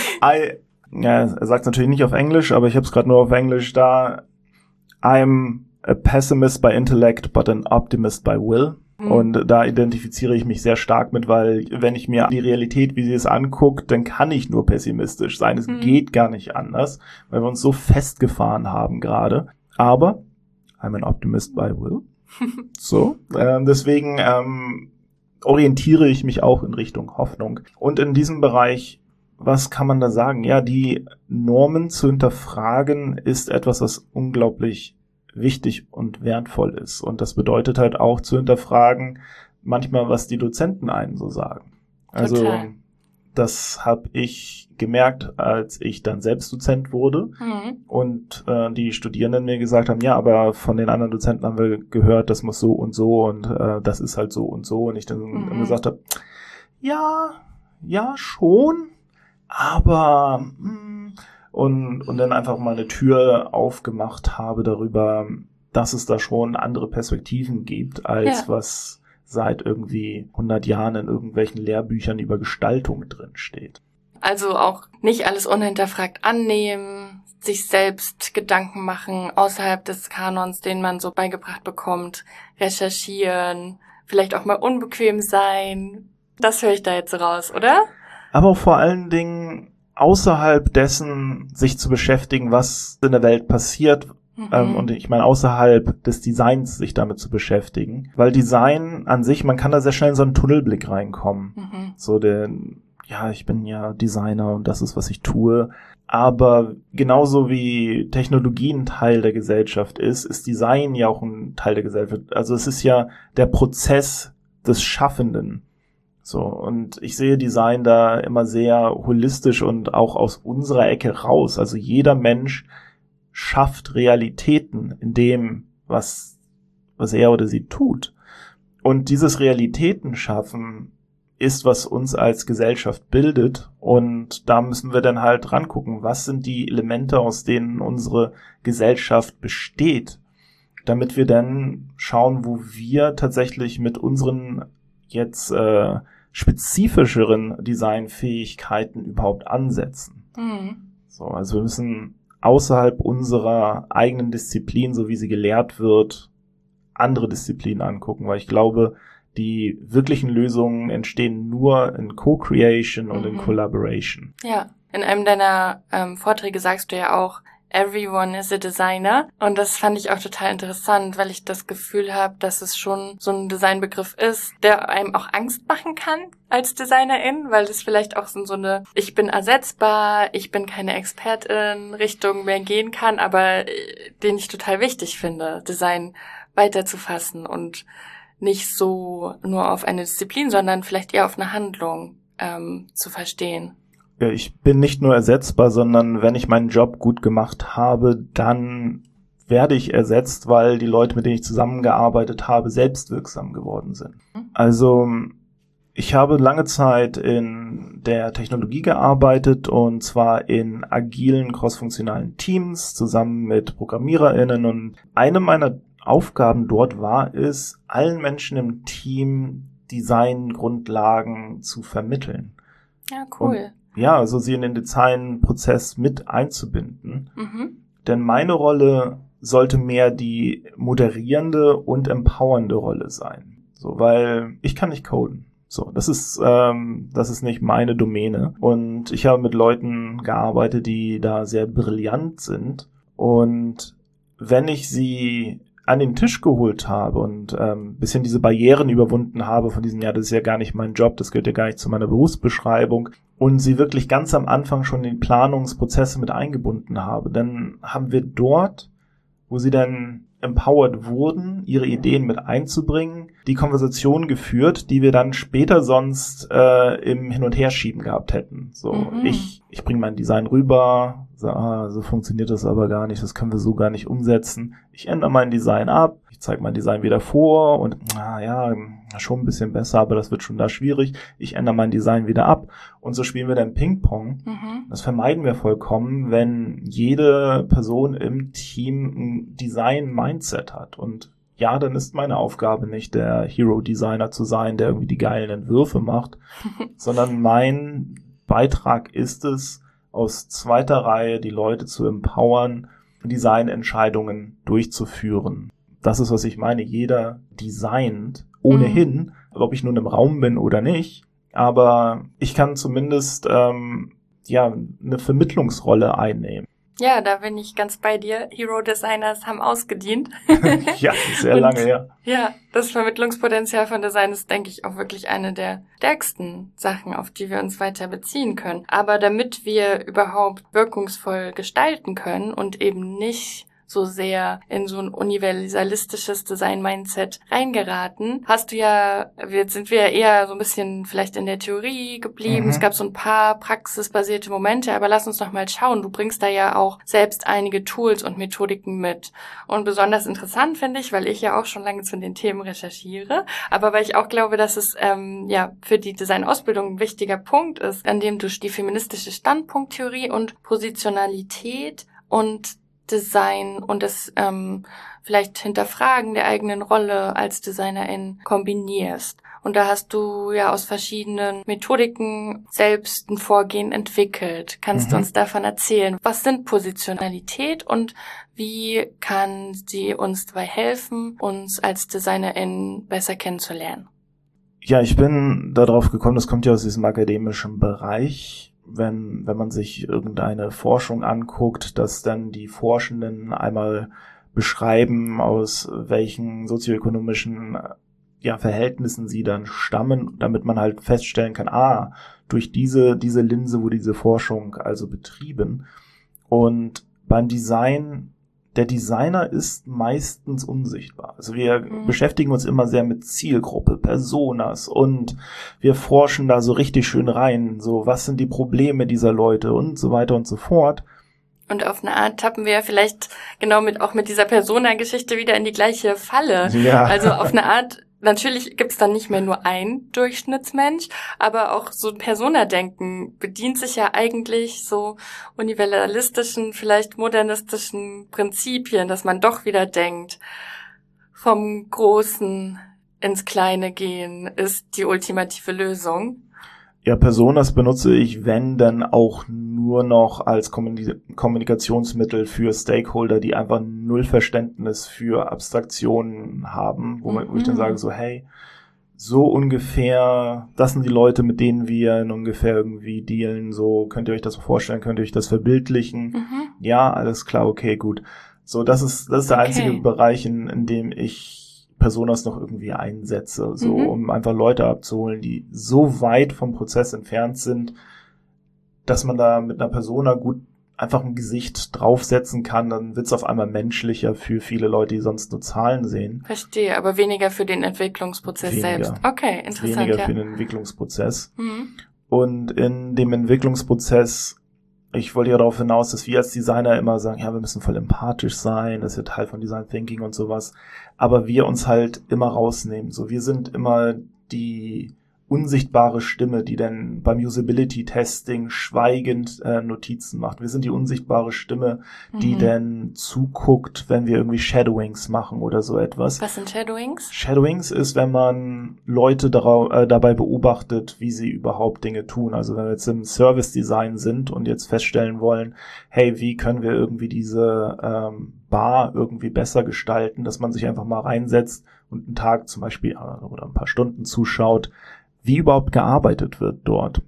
er sagt es natürlich nicht auf Englisch, aber ich habe es gerade nur auf Englisch da, I'm a pessimist by intellect, but an optimist by will. Und da identifiziere ich mich sehr stark mit, weil wenn ich mir die Realität, wie sie es anguckt, dann kann ich nur pessimistisch sein. Es geht gar nicht anders, weil wir uns so festgefahren haben gerade. Aber I'm an optimist by will. So, deswegen orientiere ich mich auch in Richtung Hoffnung. Und in diesem Bereich, was kann man da sagen? Ja, die Normen zu hinterfragen ist etwas, was unglaublich wichtig und wertvoll ist. Und das bedeutet halt auch zu hinterfragen, manchmal, was die Dozenten einen so sagen. Also total. Das habe ich gemerkt, als ich dann selbst Dozent wurde und die Studierenden mir gesagt haben, ja, aber von den anderen Dozenten haben wir gehört, das muss so und so und das ist halt so und so. Und ich dann gesagt habe, ja, schon, aber und dann einfach mal eine Tür aufgemacht habe darüber, dass es da schon andere Perspektiven gibt, als was seit irgendwie 100 Jahren in irgendwelchen Lehrbüchern über Gestaltung drin steht. Also auch nicht alles unhinterfragt annehmen, sich selbst Gedanken machen außerhalb des Kanons, den man so beigebracht bekommt, recherchieren, vielleicht auch mal unbequem sein. Das höre ich da jetzt raus, oder? Aber vor allen Dingen außerhalb dessen sich zu beschäftigen, was in der Welt passiert, und ich meine außerhalb des Designs sich damit zu beschäftigen, weil Design an sich, man kann da sehr schnell in so einen Tunnelblick reinkommen. So ich bin ja Designer und das ist, was ich tue, aber genauso wie Technologie ein Teil der Gesellschaft ist Design ja auch ein Teil der Gesellschaft. Also es ist ja der Prozess des Schaffenden. So, und ich sehe Design da immer sehr holistisch und auch aus unserer Ecke raus. Also jeder Mensch schafft Realitäten in dem, was er oder sie tut. Und dieses Realitätenschaffen ist, was uns als Gesellschaft bildet. Und da müssen wir dann halt rangucken, was sind die Elemente, aus denen unsere Gesellschaft besteht, damit wir dann schauen, wo wir tatsächlich mit unseren jetzt spezifischeren Designfähigkeiten überhaupt ansetzen. So, also wir müssen außerhalb unserer eigenen Disziplin, so wie sie gelehrt wird, andere Disziplinen angucken, weil ich glaube, die wirklichen Lösungen entstehen nur in Co-Creation und in Collaboration. Ja, in einem deiner Vorträge sagst du ja auch, Everyone is a Designer. Und das fand ich auch total interessant, weil ich das Gefühl habe, dass es schon so ein Designbegriff ist, der einem auch Angst machen kann als Designerin, weil das vielleicht auch so eine ich bin ersetzbar, ich bin keine Expertin Richtung mehr gehen kann, aber den ich total wichtig finde, Design weiterzufassen und nicht so nur auf eine Disziplin, sondern vielleicht eher auf eine Handlung zu verstehen. Ich bin nicht nur ersetzbar, sondern wenn ich meinen Job gut gemacht habe, dann werde ich ersetzt, weil die Leute, mit denen ich zusammengearbeitet habe, selbstwirksam geworden sind. Also ich habe lange Zeit in der Technologie gearbeitet und zwar in agilen, crossfunktionalen Teams zusammen mit ProgrammiererInnen und eine meiner Aufgaben dort war es, allen Menschen im Team Designgrundlagen zu vermitteln. Ja, cool. Und ja, also sie in den Designprozess mit einzubinden. Denn meine Rolle sollte mehr die moderierende und empowernde Rolle sein. So, weil ich kann nicht coden. So, das ist nicht meine Domäne. Und ich habe mit Leuten gearbeitet, die da sehr brillant sind. Und wenn ich sie an den Tisch geholt habe und bisschen diese Barrieren überwunden habe von diesem, ja, das ist ja gar nicht mein Job, das gehört ja gar nicht zu meiner Berufsbeschreibung und sie wirklich ganz am Anfang schon in die Planungsprozesse mit eingebunden habe, dann haben wir dort, wo sie dann empowered wurden, ihre Ideen mit einzubringen, die Konversation geführt, die wir dann später sonst im Hin- und Herschieben gehabt hätten. So, ich bringe mein Design rüber, so funktioniert das aber gar nicht, das können wir so gar nicht umsetzen. Ich ändere mein Design ab, ich zeige mein Design wieder vor und ja, schon ein bisschen besser, aber das wird schon da schwierig. Ich ändere mein Design wieder ab und so spielen wir dann Ping-Pong. Das vermeiden wir vollkommen, wenn jede Person im Team ein Design-Mindset hat. Und ja, dann ist meine Aufgabe nicht, der Hero-Designer zu sein, der irgendwie die geilen Entwürfe macht, sondern mein Beitrag ist es, aus zweiter Reihe die Leute zu empowern, Designentscheidungen durchzuführen. Das ist, was ich meine. Jeder designt ohnehin, ob ich nun im Raum bin oder nicht. Aber ich kann zumindest eine Vermittlungsrolle einnehmen. Ja, da bin ich ganz bei dir. Hero-Designers haben ausgedient. Ja, sehr lange, ja. Ja, das Vermittlungspotenzial von Design ist, denke ich, auch wirklich eine der stärksten Sachen, auf die wir uns weiter beziehen können. Aber damit wir überhaupt wirkungsvoll gestalten können und eben nicht so sehr in so ein universalistisches Design-Mindset reingeraten, sind wir ja eher so ein bisschen vielleicht in der Theorie geblieben. Es gab so ein paar praxisbasierte Momente, aber lass uns noch mal schauen. Du bringst da ja auch selbst einige Tools und Methodiken mit. Und besonders interessant finde ich, weil ich ja auch schon lange zu den Themen recherchiere, aber weil ich auch glaube, dass es für die Designausbildung ein wichtiger Punkt ist, an dem du die feministische Standpunkttheorie und Positionalität und Design und das vielleicht Hinterfragen der eigenen Rolle als Designerin kombinierst. Und da hast du ja aus verschiedenen Methodiken selbst ein Vorgehen entwickelt. Kannst du uns davon erzählen? Was sind Positionalität und wie kann sie uns dabei helfen, uns als Designerin besser kennenzulernen? Ja, ich bin darauf gekommen, das kommt ja aus diesem akademischen Bereich. Wenn man sich irgendeine Forschung anguckt, dass dann die Forschenden einmal beschreiben, aus welchen sozioökonomischen Verhältnissen sie dann stammen, damit man halt feststellen kann, durch diese Linse wurde diese Forschung also betrieben. Und beim Design, der Designer ist meistens unsichtbar. Also wir beschäftigen uns immer sehr mit Zielgruppe, Personas und wir forschen da so richtig schön rein. So, was sind die Probleme dieser Leute und so weiter und so fort. Und auf eine Art tappen wir ja vielleicht genau mit dieser Persona-Geschichte wieder in die gleiche Falle. Ja. Also auf eine Art, natürlich gibt's dann nicht mehr nur einen Durchschnittsmensch, aber auch so Persona-Denken bedient sich ja eigentlich so universalistischen, vielleicht modernistischen Prinzipien, dass man doch wieder denkt, vom Großen ins Kleine gehen ist die ultimative Lösung. Ja, Personas benutze ich, wenn, dann auch nur noch als Kommunikationsmittel für Stakeholder, die einfach null Verständnis für Abstraktionen haben, wo ich dann sage so, hey, so ungefähr, das sind die Leute, mit denen wir ungefähr irgendwie dealen, so könnt ihr euch das vorstellen, könnt ihr euch das verbildlichen ja, alles klar, okay, gut. So, das ist der einzige Bereich, in dem ich Personas noch irgendwie einsetze, so, um einfach Leute abzuholen, die so weit vom Prozess entfernt sind, dass man da mit einer Persona gut einfach ein Gesicht draufsetzen kann, dann wird's auf einmal menschlicher für viele Leute, die sonst nur Zahlen sehen. Verstehe, aber weniger für den Entwicklungsprozess selbst. Okay, interessant, weniger für den Entwicklungsprozess. Und in dem Entwicklungsprozess, ich wollte ja darauf hinaus, dass wir als Designer immer sagen, ja, wir müssen voll empathisch sein, das ist ja Teil von Design Thinking und sowas, aber wir uns halt immer rausnehmen. So, wir sind immer die unsichtbare Stimme, die dann beim Usability-Testing schweigend Notizen macht. Wir sind die unsichtbare Stimme, die dann zuguckt, wenn wir irgendwie Shadowings machen oder so etwas. Was sind Shadowings? Shadowings ist, wenn man Leute dabei beobachtet, wie sie überhaupt Dinge tun. Also wenn wir jetzt im Service-Design sind und jetzt feststellen wollen, hey, wie können wir irgendwie diese Bar irgendwie besser gestalten, dass man sich einfach mal reinsetzt und einen Tag zum Beispiel oder ein paar Stunden zuschaut, wie überhaupt gearbeitet wird dort.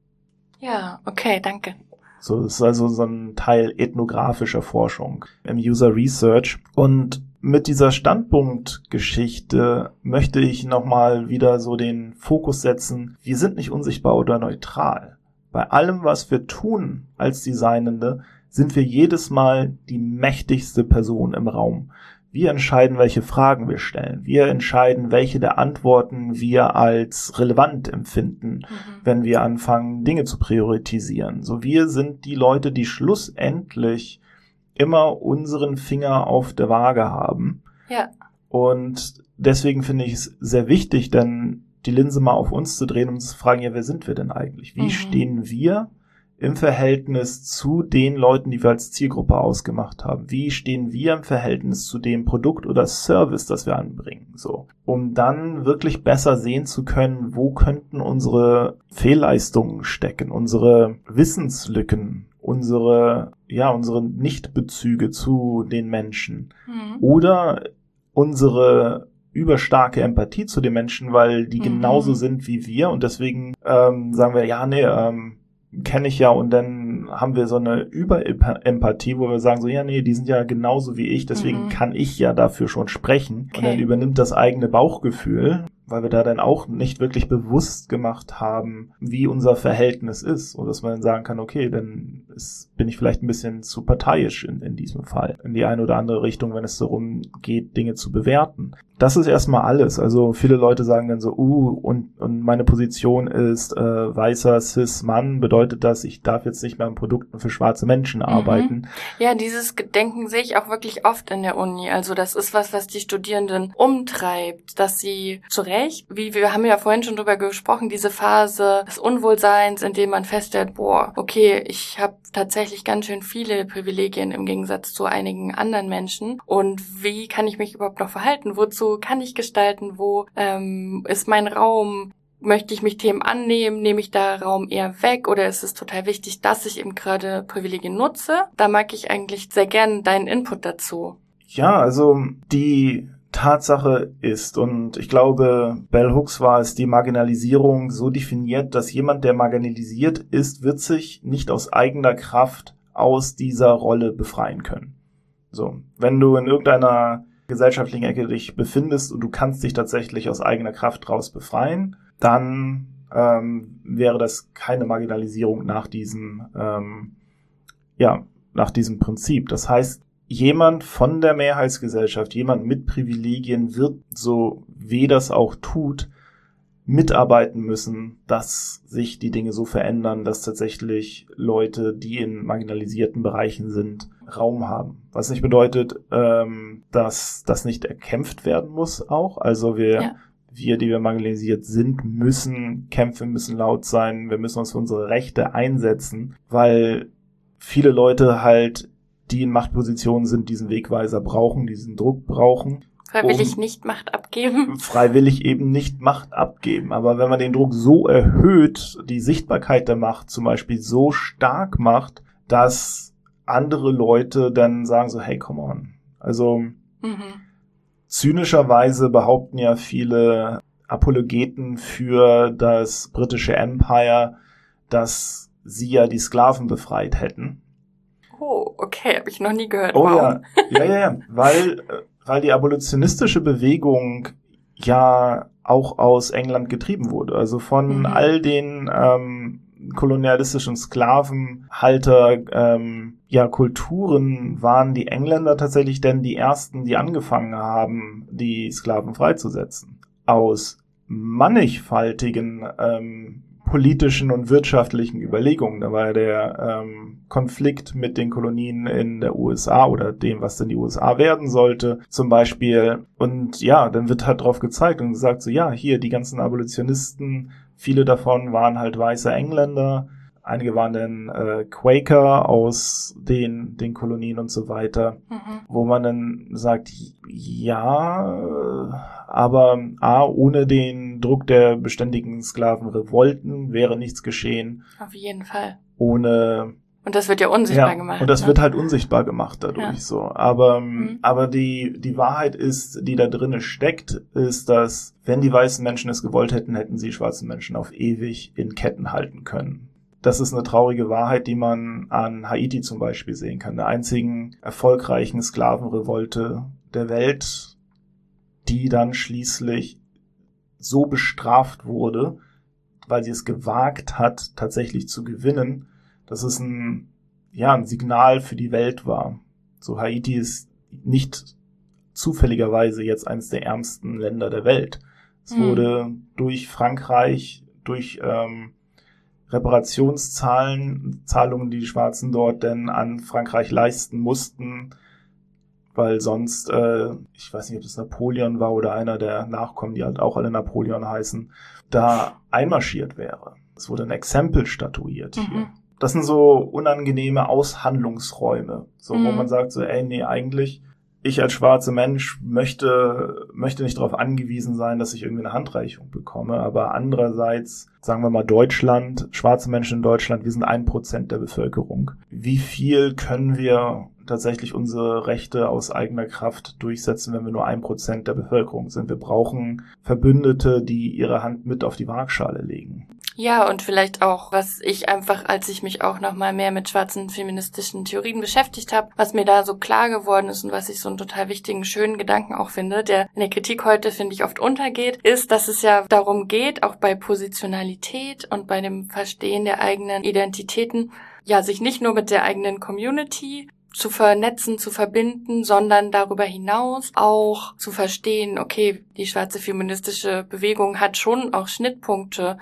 Ja, okay, danke. So, das ist also so ein Teil ethnografischer Forschung im User Research. Und mit dieser Standpunktgeschichte möchte ich nochmal wieder so den Fokus setzen. Wir sind nicht unsichtbar oder neutral. Bei allem, was wir tun als Designende, sind wir jedes Mal die mächtigste Person im Raum. Wir entscheiden, welche Fragen wir stellen. Wir entscheiden, welche der Antworten wir als relevant empfinden, wenn wir anfangen, Dinge zu priorisieren. So, wir sind die Leute, die schlussendlich immer unseren Finger auf der Waage haben. Ja. Und deswegen finde ich es sehr wichtig, dann die Linse mal auf uns zu drehen, um zu fragen, ja, wer sind wir denn eigentlich? Wie stehen wir im Verhältnis zu den Leuten, die wir als Zielgruppe ausgemacht haben? Wie stehen wir im Verhältnis zu dem Produkt oder Service, das wir anbringen? So, um dann wirklich besser sehen zu können, wo könnten unsere Fehlleistungen stecken, unsere Wissenslücken, unsere Nichtbezüge zu den Menschen oder unsere überstarke Empathie zu den Menschen, weil die genauso sind wie wir und deswegen sagen wir, ja, nee, kenne ich ja, und dann haben wir so eine Überempathie, wo wir sagen so, ja, nee, die sind ja genauso wie ich, deswegen kann ich ja dafür schon sprechen. Okay. Und dann übernimmt das eigene Bauchgefühl, weil wir da dann auch nicht wirklich bewusst gemacht haben, wie unser Verhältnis ist. Und dass man dann sagen kann, okay, dann bin ich vielleicht ein bisschen zu parteiisch in diesem Fall. In die eine oder andere Richtung, wenn es darum geht, Dinge zu bewerten. Das ist erstmal alles. Also viele Leute sagen dann so, und meine Position ist weißer Cis-Mann, bedeutet das, ich darf jetzt nicht mehr an Produkten für schwarze Menschen arbeiten. Ja, dieses Gedenken sehe ich auch wirklich oft in der Uni. Also das ist was die Studierenden umtreibt, dass sie zu Recht, wie wir haben ja vorhin schon drüber gesprochen, diese Phase des Unwohlseins, in dem man feststellt, okay, ich habe tatsächlich ganz schön viele Privilegien im Gegensatz zu einigen anderen Menschen. Und wie kann ich mich überhaupt noch verhalten? Wozu kann ich gestalten? Wo ist mein Raum? Möchte ich mich Themen annehmen? Nehme ich da Raum eher weg? Oder ist es total wichtig, dass ich eben gerade Privilegien nutze? Da mag ich eigentlich sehr gerne deinen Input dazu. Ja, also die Tatsache ist, und ich glaube, Bell Hooks war es, die Marginalisierung so definiert, dass jemand, der marginalisiert ist, wird sich nicht aus eigener Kraft aus dieser Rolle befreien können. So, wenn du in irgendeiner gesellschaftlichen Ecke dich befindest und du kannst dich tatsächlich aus eigener Kraft raus befreien, dann wäre das keine Marginalisierung nach diesem Prinzip. Das heißt, jemand von der Mehrheitsgesellschaft, jemand mit Privilegien wird, so weh das auch tut, mitarbeiten müssen, dass sich die Dinge so verändern, dass tatsächlich Leute, die in marginalisierten Bereichen sind, Raum haben. Was nicht bedeutet, dass das nicht erkämpft werden muss auch. Also wir, die wir marginalisiert sind, müssen kämpfen, müssen laut sein, wir müssen uns für unsere Rechte einsetzen, weil viele Leute halt, die in Machtpositionen sind, diesen Wegweiser brauchen, diesen Druck brauchen. Freiwillig nicht Macht abgeben. Freiwillig eben nicht Macht abgeben. Aber wenn man den Druck so erhöht, die Sichtbarkeit der Macht zum Beispiel so stark macht, dass andere Leute dann sagen so, hey, come on. Also zynischerweise behaupten ja viele Apologeten für das britische Empire, dass sie ja die Sklaven befreit hätten. Oh, okay, habe ich noch nie gehört. Oh Wow. ja, weil die abolitionistische Bewegung ja auch aus England getrieben wurde. Also von all den kolonialistischen Sklavenhalter Kulturen waren die Engländer tatsächlich denn die ersten, die angefangen haben, die Sklaven freizusetzen. Aus mannigfaltigen politischen und wirtschaftlichen Überlegungen. Da war ja der Konflikt mit den Kolonien in der USA oder dem, was denn die USA werden sollte, zum Beispiel. Und ja, dann wird halt drauf gezeigt und gesagt so, ja, hier, die ganzen Abolitionisten, viele davon waren halt weiße Engländer, einige waren dann Quaker aus den Kolonien und so weiter, wo man dann sagt, ja, aber ohne den Druck der beständigen Sklavenrevolten wäre nichts geschehen. Auf jeden Fall. Und das wird ja unsichtbar gemacht. Und das wird halt unsichtbar gemacht dadurch so. Aber die Wahrheit ist, die da drinnen steckt, ist, dass wenn die weißen Menschen es gewollt hätten, hätten sie schwarzen Menschen auf ewig in Ketten halten können. Das ist eine traurige Wahrheit, die man an Haiti zum Beispiel sehen kann. Der einzigen erfolgreichen Sklavenrevolte der Welt, die dann schließlich so bestraft wurde, weil sie es gewagt hat, tatsächlich zu gewinnen, dass es ein Signal für die Welt war. So, Haiti ist nicht zufälligerweise jetzt eines der ärmsten Länder der Welt. Es wurde durch Frankreich, durch Reparationszahlungen, die Schwarzen dort denn an Frankreich leisten mussten, weil sonst, ich weiß nicht, ob das Napoleon war oder einer der Nachkommen, die halt auch alle Napoleon heißen, da einmarschiert wäre. Es wurde ein Exempel statuiert hier. Das sind so unangenehme Aushandlungsräume, so wo man sagt so, eigentlich, ich als schwarzer Mensch möchte nicht darauf angewiesen sein, dass ich irgendwie eine Handreichung bekomme, aber andererseits, sagen wir mal Deutschland, schwarze Menschen in Deutschland, wir sind 1% der Bevölkerung. Wie viel können wir tatsächlich unsere Rechte aus eigener Kraft durchsetzen, wenn wir nur 1% der Bevölkerung sind? Wir brauchen Verbündete, die ihre Hand mit auf die Waagschale legen. Ja, und vielleicht auch, was ich einfach, als ich mich auch nochmal mehr mit schwarzen feministischen Theorien beschäftigt habe, was mir da so klar geworden ist und was ich so einen total wichtigen, schönen Gedanken auch finde, der in der Kritik heute, finde ich, oft untergeht, ist, dass es ja darum geht, auch bei Positionalität und bei dem Verstehen der eigenen Identitäten, ja, sich nicht nur mit der eigenen Community zu vernetzen, zu verbinden, sondern darüber hinaus auch zu verstehen, okay, die schwarze feministische Bewegung hat schon auch Schnittpunkte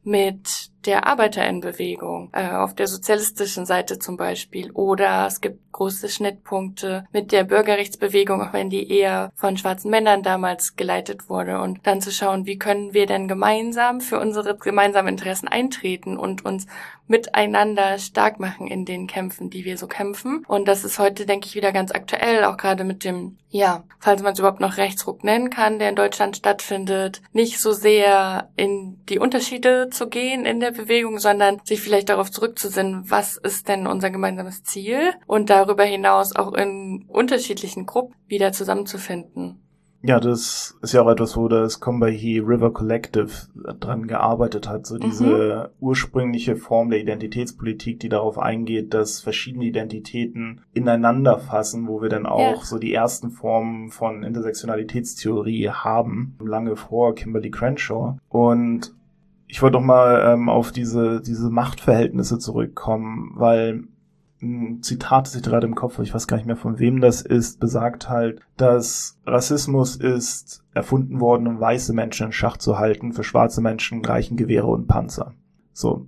mit der ArbeiterInnenbewegung, auf der sozialistischen Seite zum Beispiel. Oder es gibt große Schnittpunkte mit der Bürgerrechtsbewegung, auch wenn die eher von schwarzen Männern damals geleitet wurde. Und dann zu schauen, wie können wir denn gemeinsam für unsere gemeinsamen Interessen eintreten und uns miteinander stark machen in den Kämpfen, die wir so kämpfen. Und das ist heute, denke ich, wieder ganz aktuell, auch gerade mit dem, falls man es überhaupt noch Rechtsruck nennen kann, der in Deutschland stattfindet, nicht so sehr in die Unterschiede zu gehen in der Bewegung, sondern sich vielleicht darauf zurückzusinnen, was ist denn unser gemeinsames Ziel und darüber hinaus auch in unterschiedlichen Gruppen wieder zusammenzufinden. Ja, das ist ja auch etwas, wo das Combahee River Collective dran gearbeitet hat, so diese ursprüngliche Form der Identitätspolitik, die darauf eingeht, dass verschiedene Identitäten ineinander fassen, wo wir dann auch so die ersten Formen von Intersektionalitätstheorie haben, lange vor Kimberly Crenshaw. Und ich wollte noch mal auf diese Machtverhältnisse zurückkommen, weil ein Zitat, das ich gerade im Kopf habe, ich weiß gar nicht mehr von wem das ist, besagt halt, dass Rassismus ist erfunden worden, um weiße Menschen in Schach zu halten, für schwarze Menschen reichen Gewehre und Panzer. So.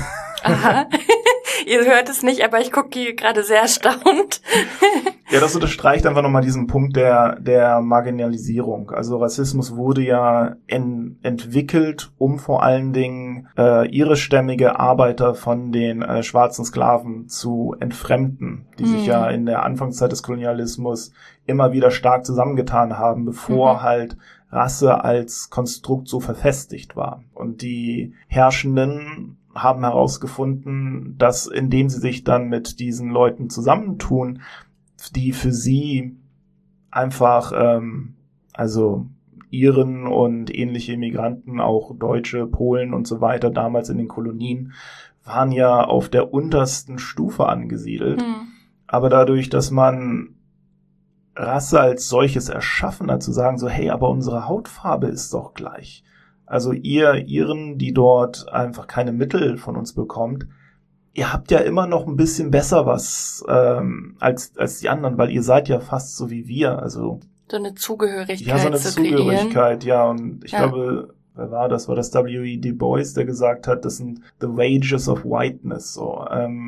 Aha. Ihr hört es nicht, aber ich gucke hier gerade sehr erstaunt. Ja, das unterstreicht einfach nochmal diesen Punkt der Marginalisierung. Also Rassismus wurde ja entwickelt, um vor allen Dingen irischstämmige Arbeiter von den schwarzen Sklaven zu entfremden, die sich ja in der Anfangszeit des Kolonialismus immer wieder stark zusammengetan haben, bevor halt Rasse als Konstrukt so verfestigt war. Und die Herrschenden haben herausgefunden, dass indem sie sich dann mit diesen Leuten zusammentun, die für sie einfach, also Iren und ähnliche Immigranten, auch Deutsche, Polen und so weiter, damals in den Kolonien, waren ja auf der untersten Stufe angesiedelt. Aber dadurch, dass man Rasse als solches erschaffen hat, zu sagen so, hey, aber unsere Hautfarbe ist doch gleich. Also Iren, die dort einfach keine Mittel von uns bekommt, ihr habt ja immer noch ein bisschen besser was als die anderen, weil ihr seid ja fast so wie wir. Also so eine Zugehörigkeit ja, so eine zu Zugehörigkeit, kreieren. ja. Und ich glaube, wer war das? War das W.E. Du Bois, der gesagt hat, das sind the wages of whiteness. So,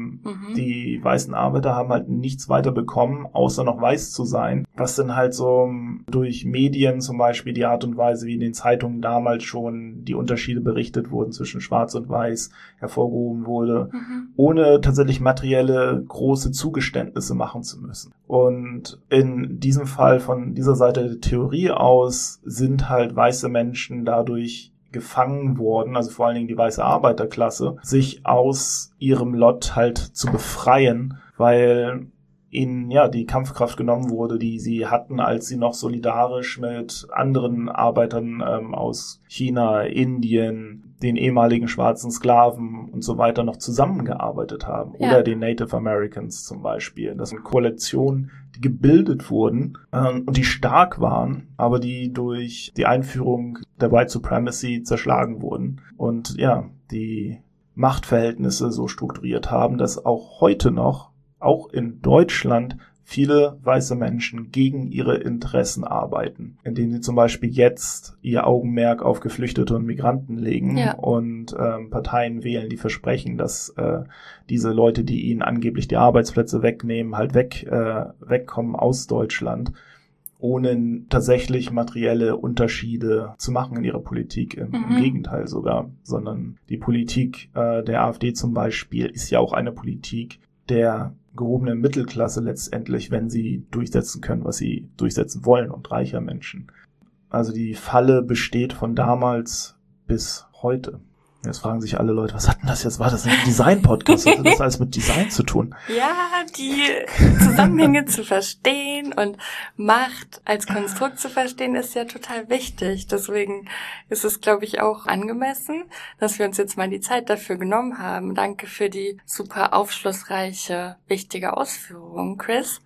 die weißen Arbeiter haben halt nichts weiter bekommen, außer noch weiß zu sein. Was dann halt so durch Medien zum Beispiel die Art und Weise, wie in den Zeitungen damals schon die Unterschiede berichtet wurden zwischen Schwarz und Weiß, hervorgehoben wurde, ohne tatsächlich materielle große Zugeständnisse machen zu müssen. Und in diesem Fall von dieser Seite der Theorie aus sind halt weiße Menschen dadurch gefangen worden, also vor allen Dingen die weiße Arbeiterklasse, sich aus ihrem Lot halt zu befreien, weil ihnen ja die Kampfkraft genommen wurde, die sie hatten, als sie noch solidarisch mit anderen Arbeitern aus China, Indien, den ehemaligen schwarzen Sklaven und so weiter noch zusammengearbeitet haben. Ja. Oder den Native Americans zum Beispiel. Das sind Koalitionen, die gebildet wurden und die stark waren, aber die durch die Einführung der White Supremacy zerschlagen wurden. Und ja, die Machtverhältnisse so strukturiert haben, dass auch heute noch, auch in Deutschland, viele weiße Menschen gegen ihre Interessen arbeiten, indem sie zum Beispiel jetzt ihr Augenmerk auf Geflüchtete und Migranten legen und Parteien wählen, die versprechen, dass diese Leute, die ihnen angeblich die Arbeitsplätze wegnehmen, halt wegkommen aus Deutschland, ohne tatsächlich materielle Unterschiede zu machen in ihrer Politik. Im Gegenteil sogar, sondern die Politik der AfD zum Beispiel ist ja auch eine Politik der gehobenen Mittelklasse letztendlich, wenn sie durchsetzen können, was sie durchsetzen wollen, und reicher Menschen. Also die Falle besteht von damals bis heute. Jetzt fragen sich alle Leute, was hat denn das jetzt? War das ein Design-Podcast? Was hat das alles mit Design zu tun? Ja, die Zusammenhänge zu verstehen und Macht als Konstrukt zu verstehen, ist ja total wichtig. Deswegen ist es, glaube ich, auch angemessen, dass wir uns jetzt mal die Zeit dafür genommen haben. Danke für die super aufschlussreiche, wichtige Ausführung, Chris.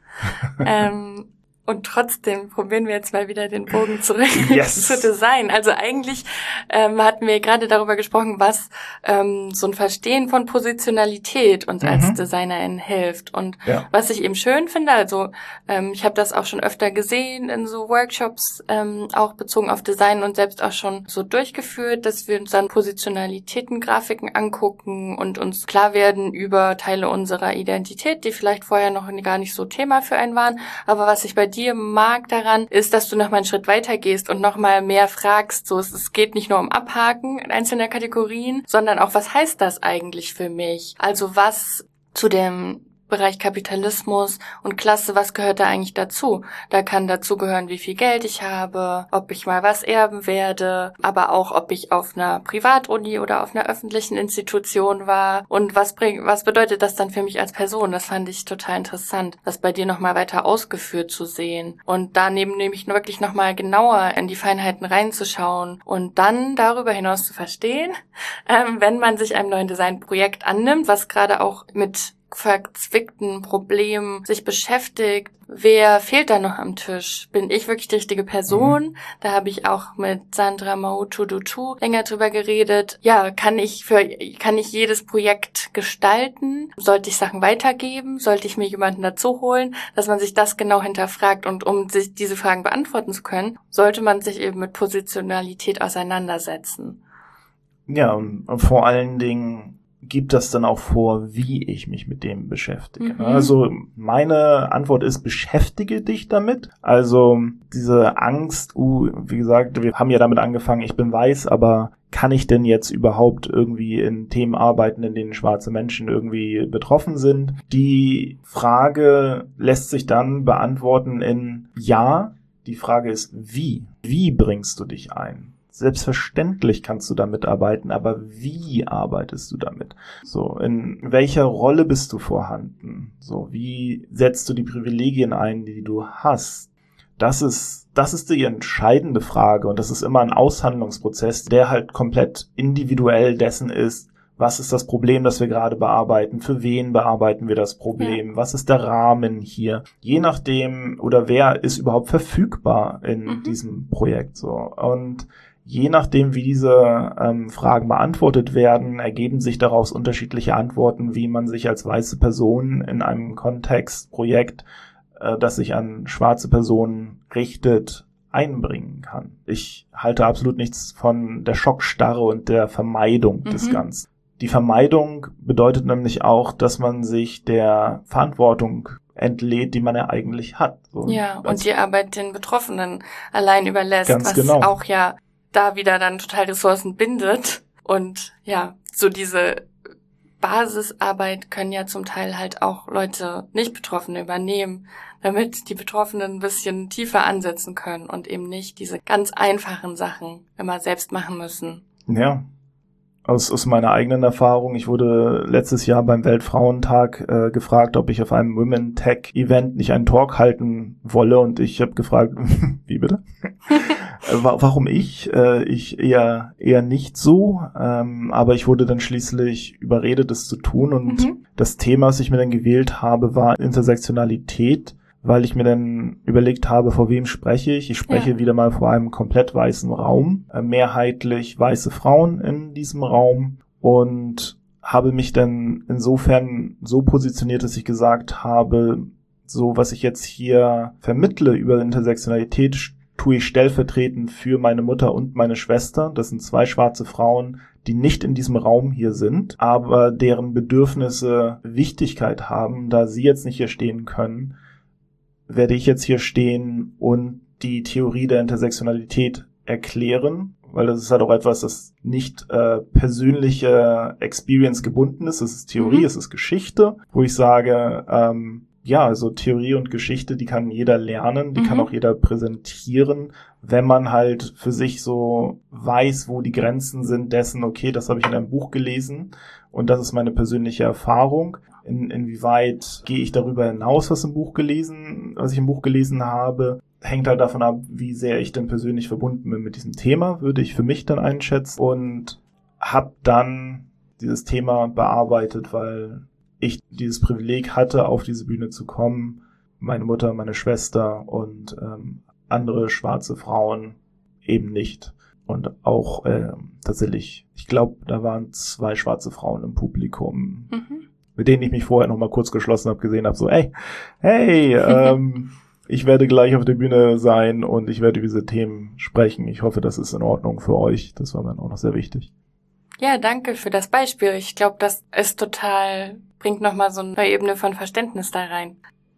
Und trotzdem probieren wir jetzt mal wieder den Bogen zurück zu Design. Also eigentlich hatten wir gerade darüber gesprochen, was so ein Verstehen von Positionalität uns als DesignerInnen hilft. Und was ich eben schön finde, also ich habe das auch schon öfter gesehen in so Workshops, auch bezogen auf Design und selbst auch schon so durchgeführt, dass wir uns dann Positionalitäten, Grafiken angucken und uns klar werden über Teile unserer Identität, die vielleicht vorher noch gar nicht so Thema für einen waren. Aber was ich bei dir mag daran, ist, dass du noch mal einen Schritt weiter gehst und noch mal mehr fragst. So, es geht nicht nur um Abhaken einzelner Kategorien, sondern auch, was heißt das eigentlich für mich? Also was zu dem Bereich Kapitalismus und Klasse, was gehört da eigentlich dazu? Da kann dazu gehören, wie viel Geld ich habe, ob ich mal was erben werde, aber auch, ob ich auf einer Privatuni oder auf einer öffentlichen Institution war und was bedeutet das dann für mich als Person? Das fand ich total interessant, das bei dir nochmal weiter ausgeführt zu sehen und daneben nämlich wirklich nochmal genauer in die Feinheiten reinzuschauen und dann darüber hinaus zu verstehen, wenn man sich einem neuen Designprojekt annimmt, was gerade auch mit verzwickten Problemen sich beschäftigt. Wer fehlt da noch am Tisch? Bin ich wirklich die richtige Person? Da habe ich auch mit Sandra Mahutu-Dutu länger drüber geredet. Ja, kann ich jedes Projekt gestalten? Sollte ich Sachen weitergeben? Sollte ich mir jemanden dazu holen? Dass man sich das genau hinterfragt und um sich diese Fragen beantworten zu können, sollte man sich eben mit Positionalität auseinandersetzen. Ja, und vor allen Dingen gibt das dann auch vor, wie ich mich mit dem beschäftige. Also meine Antwort ist, beschäftige dich damit. Also diese Angst, wie gesagt, wir haben ja damit angefangen, ich bin weiß, aber kann ich denn jetzt überhaupt irgendwie in Themen arbeiten, in denen schwarze Menschen irgendwie betroffen sind? Die Frage lässt sich dann beantworten in ja. Die Frage ist, wie? Wie bringst du dich ein? Selbstverständlich kannst du damit arbeiten, aber wie arbeitest du damit? So, in welcher Rolle bist du vorhanden? So, wie setzt du die Privilegien ein, die du hast? Das ist die entscheidende Frage und das ist immer ein Aushandlungsprozess, der halt komplett individuell dessen ist, was ist das Problem, das wir gerade bearbeiten, für wen bearbeiten wir das Problem, was ist der Rahmen hier, je nachdem, oder wer ist überhaupt verfügbar in diesem Projekt, so. Und je nachdem, wie diese Fragen beantwortet werden, ergeben sich daraus unterschiedliche Antworten, wie man sich als weiße Person in einem Kontextprojekt, das sich an schwarze Personen richtet, einbringen kann. Ich halte absolut nichts von der Schockstarre und der Vermeidung des Ganzen. Die Vermeidung bedeutet nämlich auch, dass man sich der Verantwortung entlädt, die man ja eigentlich hat. So, ja, und die Arbeit den Betroffenen allein überlässt, ganz was genau. Auch ja da wieder dann total Ressourcen bindet. Und ja, so diese Basisarbeit können ja zum Teil halt auch Leute, nicht Betroffene, übernehmen, damit die Betroffenen ein bisschen tiefer ansetzen können und eben nicht diese ganz einfachen Sachen immer selbst machen müssen. Ja, aus meiner eigenen Erfahrung, ich wurde letztes Jahr beim Weltfrauentag gefragt, ob ich auf einem Women Tech Event nicht einen Talk halten wolle, und ich habe gefragt, wie bitte? Warum ich? Ich eher nicht so, aber ich wurde dann schließlich überredet, es zu tun, und das Thema, das ich mir dann gewählt habe, war Intersektionalität, weil ich mir dann überlegt habe, vor wem spreche ich. Ich spreche wieder mal vor einem komplett weißen Raum, mehrheitlich weiße Frauen in diesem Raum, und habe mich dann insofern so positioniert, dass ich gesagt habe, so was ich jetzt hier vermittle über Intersektionalität, tue ich stellvertretend für meine Mutter und meine Schwester. Das sind 2 schwarze Frauen, die nicht in diesem Raum hier sind, aber deren Bedürfnisse Wichtigkeit haben. Da sie jetzt nicht hier stehen können, werde ich jetzt hier stehen und die Theorie der Intersektionalität erklären, weil das ist halt auch etwas, das nicht persönliche Experience gebunden ist. Es ist Theorie, es ist Geschichte, wo ich sage, also Theorie und Geschichte, die kann jeder lernen, die kann auch jeder präsentieren, wenn man halt für sich so weiß, wo die Grenzen sind dessen, okay, das habe ich in einem Buch gelesen und das ist meine persönliche Erfahrung. Inwieweit gehe ich darüber hinaus, was ich im Buch gelesen habe, hängt halt davon ab, wie sehr ich denn persönlich verbunden bin mit diesem Thema, würde ich für mich dann einschätzen, und habe dann dieses Thema bearbeitet, weil ich dieses Privileg hatte, auf diese Bühne zu kommen, meine Mutter, meine Schwester und andere schwarze Frauen eben nicht. Und auch tatsächlich, ich glaube, da waren 2 schwarze Frauen im Publikum, mit denen ich mich vorher noch mal kurz geschlossen habe, gesehen habe, so, ich werde gleich auf der Bühne sein und ich werde über diese Themen sprechen. Ich hoffe, das ist in Ordnung für euch. Das war mir auch noch sehr wichtig. Ja, danke für das Beispiel. Ich glaube, das ist bringt nochmal so eine neue Ebene von Verständnis da rein.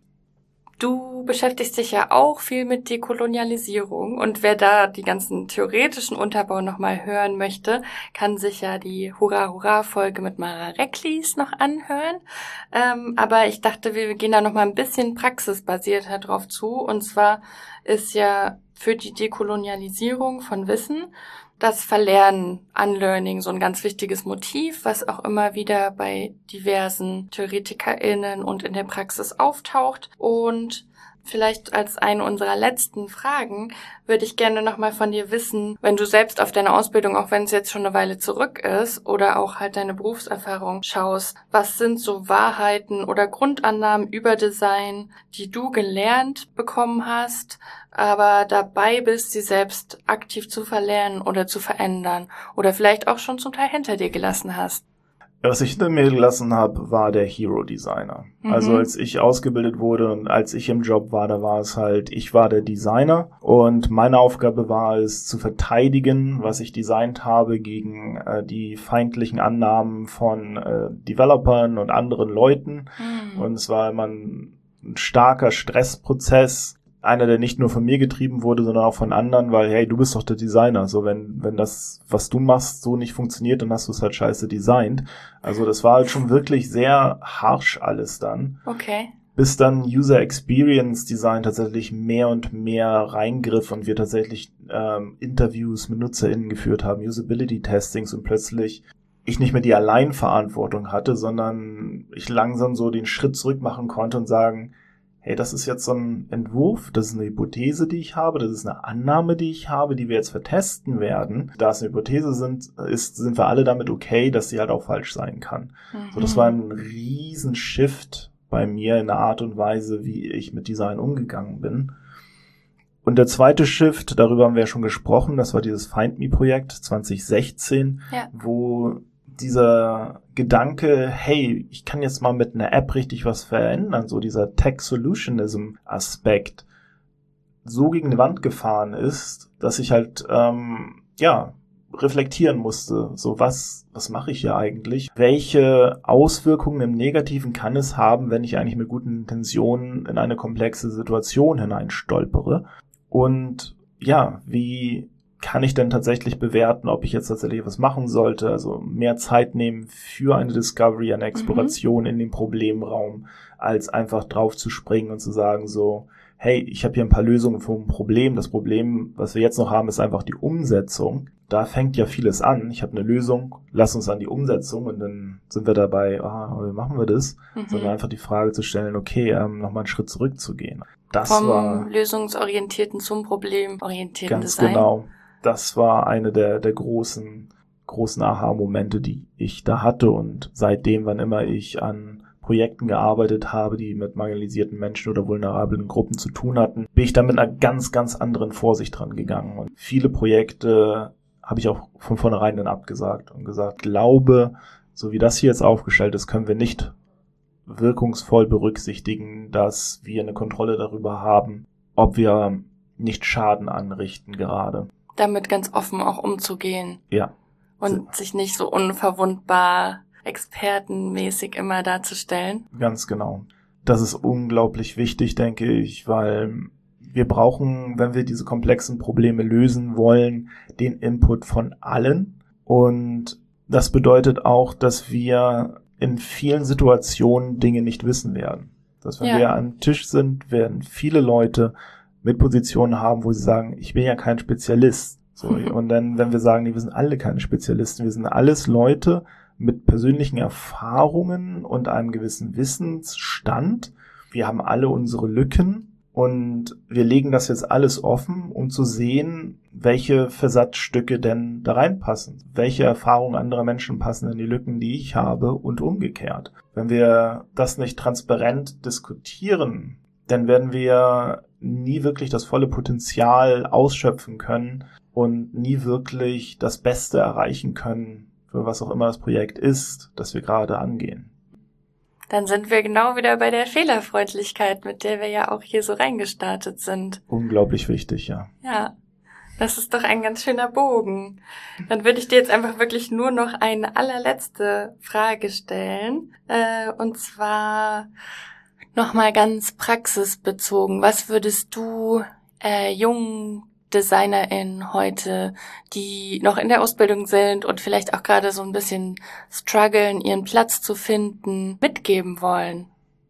Du beschäftigst dich ja auch viel mit Dekolonialisierung, und wer da die ganzen theoretischen Unterbau nochmal hören möchte, kann sich ja die Hurra-Hurra-Folge mit Mara Recklis noch anhören. Aber ich dachte, wir gehen da nochmal ein bisschen praxisbasierter drauf zu. Und zwar ist ja für die Dekolonialisierung von Wissen das Verlernen, Unlearning, so ein ganz wichtiges Motiv, was auch immer wieder bei diversen TheoretikerInnen und in der Praxis auftaucht. Und vielleicht als eine unserer letzten Fragen würde ich gerne nochmal von dir wissen, wenn du selbst auf deine Ausbildung, auch wenn es jetzt schon eine Weile zurück ist, oder auch halt deine Berufserfahrung schaust, was sind so Wahrheiten oder Grundannahmen über Design, die du gelernt bekommen hast, aber dabei bist, sie selbst aktiv zu verlernen oder zu verändern oder vielleicht auch schon zum Teil hinter dir gelassen hast? Was ich hinter mir gelassen habe, war der Hero Designer. Also als ich ausgebildet wurde und als ich im Job war, da war es halt, ich war der Designer und meine Aufgabe war es zu verteidigen, was ich designt habe, gegen die feindlichen Annahmen von Developern und anderen Leuten. Und es war immer ein starker Stressprozess, einer, der nicht nur von mir getrieben wurde, sondern auch von anderen, weil, hey, du bist doch der Designer. So, wenn das, was du machst, so nicht funktioniert, dann hast du es halt scheiße designt. Also das war halt schon wirklich sehr harsh alles dann. Okay. Bis dann User Experience Design tatsächlich mehr und mehr reingriff und wir tatsächlich Interviews mit NutzerInnen geführt haben, Usability Testings, und plötzlich ich nicht mehr die Alleinverantwortung hatte, sondern ich langsam so den Schritt zurück machen konnte und sagen, hey, das ist jetzt so ein Entwurf, das ist eine Hypothese, die ich habe, das ist eine Annahme, die ich habe, die wir jetzt vertesten werden. Da es eine Hypothese sind wir alle damit okay, dass sie halt auch falsch sein kann. So, das war ein riesen Shift bei mir in der Art und Weise, wie ich mit Design umgegangen bin. Und der zweite Shift, darüber haben wir ja schon gesprochen, das war dieses Find Me-Projekt 2016, wo dieser Gedanke, hey, ich kann jetzt mal mit einer App richtig was verändern, so dieser Tech-Solutionism-Aspekt so gegen die Wand gefahren ist, dass ich halt, reflektieren musste. So, was mache ich hier eigentlich? Welche Auswirkungen im Negativen kann es haben, wenn ich eigentlich mit guten Intentionen in eine komplexe Situation hineinstolpere? Und ja, wie kann ich denn tatsächlich bewerten, ob ich jetzt tatsächlich was machen sollte? Also mehr Zeit nehmen für eine Discovery, eine Exploration in den Problemraum, als einfach drauf zu springen und zu sagen so, hey, ich habe hier ein paar Lösungen für ein Problem. Das Problem, was wir jetzt noch haben, ist einfach die Umsetzung. Da fängt ja vieles an. Ich habe eine Lösung, lass uns an die Umsetzung und dann sind wir dabei, wie machen wir das? Sondern einfach die Frage zu stellen, okay, nochmal einen Schritt zurückzugehen. Das vom lösungsorientierten zum problemorientierten ganz Design. Genau. Das war eine der großen Aha-Momente, die ich da hatte. Und seitdem, wann immer ich an Projekten gearbeitet habe, die mit marginalisierten Menschen oder vulnerablen Gruppen zu tun hatten, bin ich da mit einer ganz, ganz anderen Vorsicht dran gegangen. Und viele Projekte habe ich auch von vornherein dann abgesagt und gesagt, glaube, so wie das hier jetzt aufgestellt ist, können wir nicht wirkungsvoll berücksichtigen, dass wir eine Kontrolle darüber haben, ob wir nicht Schaden anrichten gerade. Damit ganz offen auch umzugehen. Ja. Und sich nicht so unverwundbar expertenmäßig immer darzustellen. Ganz genau. Das ist unglaublich wichtig, denke ich, weil wir brauchen, wenn wir diese komplexen Probleme lösen wollen, den Input von allen. Und das bedeutet auch, dass wir in vielen Situationen Dinge nicht wissen werden. Dass wenn wir am Tisch sind, werden viele Leute mit Positionen haben, wo sie sagen, ich bin ja kein Spezialist. So, und dann, wenn wir sagen, wir sind alle keine Spezialisten, wir sind alles Leute mit persönlichen Erfahrungen und einem gewissen Wissensstand. Wir haben alle unsere Lücken und wir legen das jetzt alles offen, um zu sehen, welche Versatzstücke denn da reinpassen. Welche Erfahrungen anderer Menschen passen in die Lücken, die ich habe und umgekehrt. Wenn wir das nicht transparent diskutieren, dann werden wir nie wirklich das volle Potenzial ausschöpfen können und nie wirklich das Beste erreichen können, für was auch immer das Projekt ist, das wir gerade angehen. Dann sind wir genau wieder bei der Fehlerfreundlichkeit, mit der wir ja auch hier so reingestartet sind. Unglaublich wichtig, ja. Ja, das ist doch ein ganz schöner Bogen. Dann würde ich dir jetzt einfach wirklich nur noch eine allerletzte Frage stellen. Und zwar nochmal ganz praxisbezogen. Was würdest du jungen DesignerInnen heute, die noch in der Ausbildung sind und vielleicht auch gerade so ein bisschen strugglen, ihren Platz zu finden, mitgeben wollen?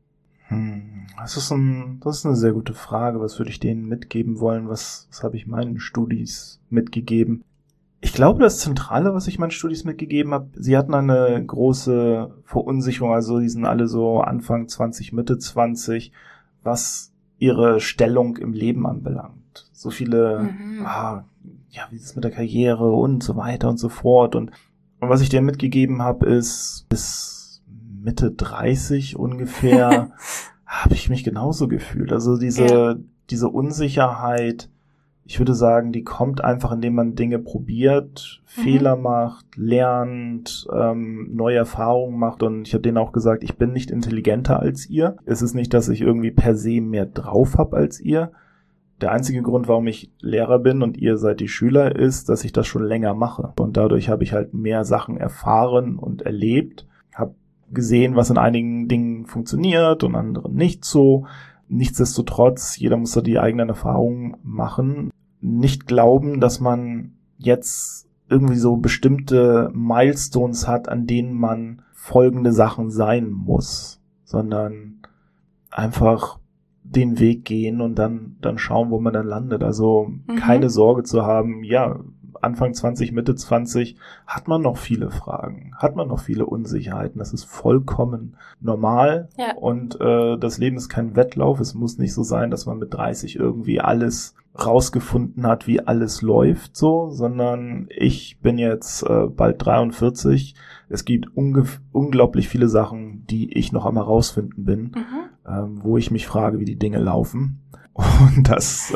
Das ist eine sehr gute Frage. Was würde ich denen mitgeben wollen? Was habe ich meinen Studis mitgegeben? Ich glaube, das Zentrale, was ich meinen Studis mitgegeben habe, sie hatten eine große Verunsicherung, also die sind alle so Anfang 20, Mitte 20, was ihre Stellung im Leben anbelangt. So viele, wie ist es mit der Karriere und so weiter und so fort. Und was ich denen mitgegeben habe, ist, bis Mitte 30 ungefähr habe ich mich genauso gefühlt. Also diese Unsicherheit, ich würde sagen, die kommt einfach, indem man Dinge probiert, Fehler macht, lernt, neue Erfahrungen macht. Und ich habe denen auch gesagt, ich bin nicht intelligenter als ihr. Es ist nicht, dass ich irgendwie per se mehr drauf habe als ihr. Der einzige Grund, warum ich Lehrer bin und ihr seid die Schüler, ist, dass ich das schon länger mache. Und dadurch habe ich halt mehr Sachen erfahren und erlebt, habe gesehen, was in einigen Dingen funktioniert und anderen nicht so. Nichtsdestotrotz, jeder muss da die eigenen Erfahrungen machen. Nicht glauben, dass man jetzt irgendwie so bestimmte Milestones hat, an denen man folgende Sachen sein muss, sondern einfach den Weg gehen und dann schauen, wo man dann landet. Also keine Sorge zu haben, ja, Anfang 20, Mitte 20 hat man noch viele Fragen, hat man noch viele Unsicherheiten. Das ist vollkommen normal. Ja. Und das Leben ist kein Wettlauf. Es muss nicht so sein, dass man mit 30 irgendwie alles rausgefunden hat, wie alles läuft, so, sondern ich bin jetzt bald 43. Es gibt unglaublich viele Sachen, die ich noch am herausfinden bin, wo ich mich frage, wie die Dinge laufen. Und das,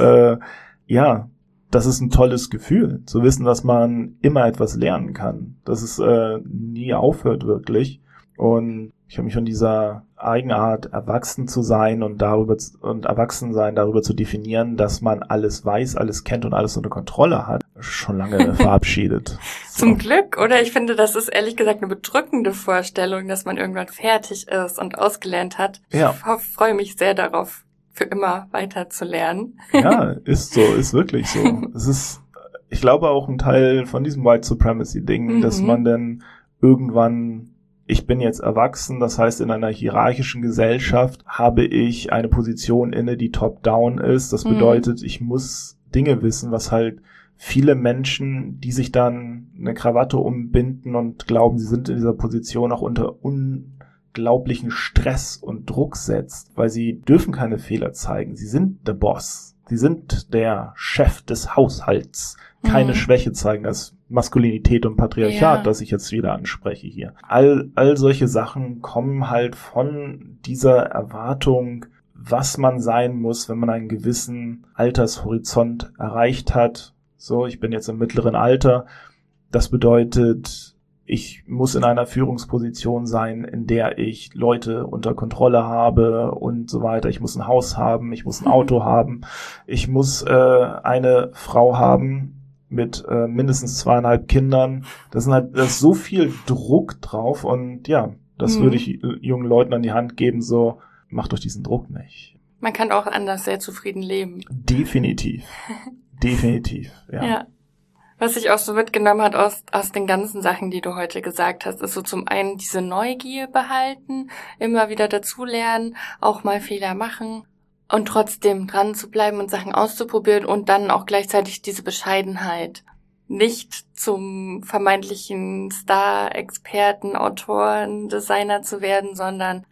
das ist ein tolles Gefühl, zu wissen, dass man immer etwas lernen kann, dass es nie aufhört wirklich. Und ich habe mich von dieser Eigenart, erwachsen zu sein und erwachsen sein, darüber zu definieren, dass man alles weiß, alles kennt und alles unter Kontrolle hat, schon lange verabschiedet. Zum Glück, oder? Ich finde, das ist ehrlich gesagt eine bedrückende Vorstellung, dass man irgendwann fertig ist und ausgelernt hat. Ja. Ich freue mich sehr darauf, für immer weiter zu lernen. Ja, ist so, ist wirklich so. Es ist, ich glaube, auch ein Teil von diesem White Supremacy-Ding, dass man dann irgendwann, ich bin jetzt erwachsen, das heißt, in einer hierarchischen Gesellschaft habe ich eine Position inne, die top-down ist. Das bedeutet, ich muss Dinge wissen, was halt viele Menschen, die sich dann eine Krawatte umbinden und glauben, sie sind in dieser Position auch unter unglaublichen Stress und Druck setzt, weil sie dürfen keine Fehler zeigen. Sie sind der Boss. Sie sind der Chef des Haushalts. Keine Schwäche zeigen. Das Maskulinität und Patriarchat, das ich jetzt wieder anspreche hier. All solche Sachen kommen halt von dieser Erwartung, was man sein muss, wenn man einen gewissen Altershorizont erreicht hat. So, ich bin jetzt im mittleren Alter. Das bedeutet, ich muss in einer Führungsposition sein, in der ich Leute unter Kontrolle habe und so weiter. Ich muss ein Haus haben, ich muss ein Auto haben, ich muss eine Frau haben mit mindestens 2,5 Kindern. Da ist so viel Druck drauf und ja, das würde ich jungen Leuten an die Hand geben, so, macht euch diesen Druck nicht. Man kann auch anders sehr zufrieden leben. Definitiv. Definitiv, ja. Was ich auch so mitgenommen hat aus den ganzen Sachen, die du heute gesagt hast, ist so zum einen diese Neugier behalten, immer wieder dazulernen, auch mal Fehler machen und trotzdem dran zu bleiben und Sachen auszuprobieren und dann auch gleichzeitig diese Bescheidenheit. Nicht zum vermeintlichen Star, Experten, Autoren, Designer zu werden, sondern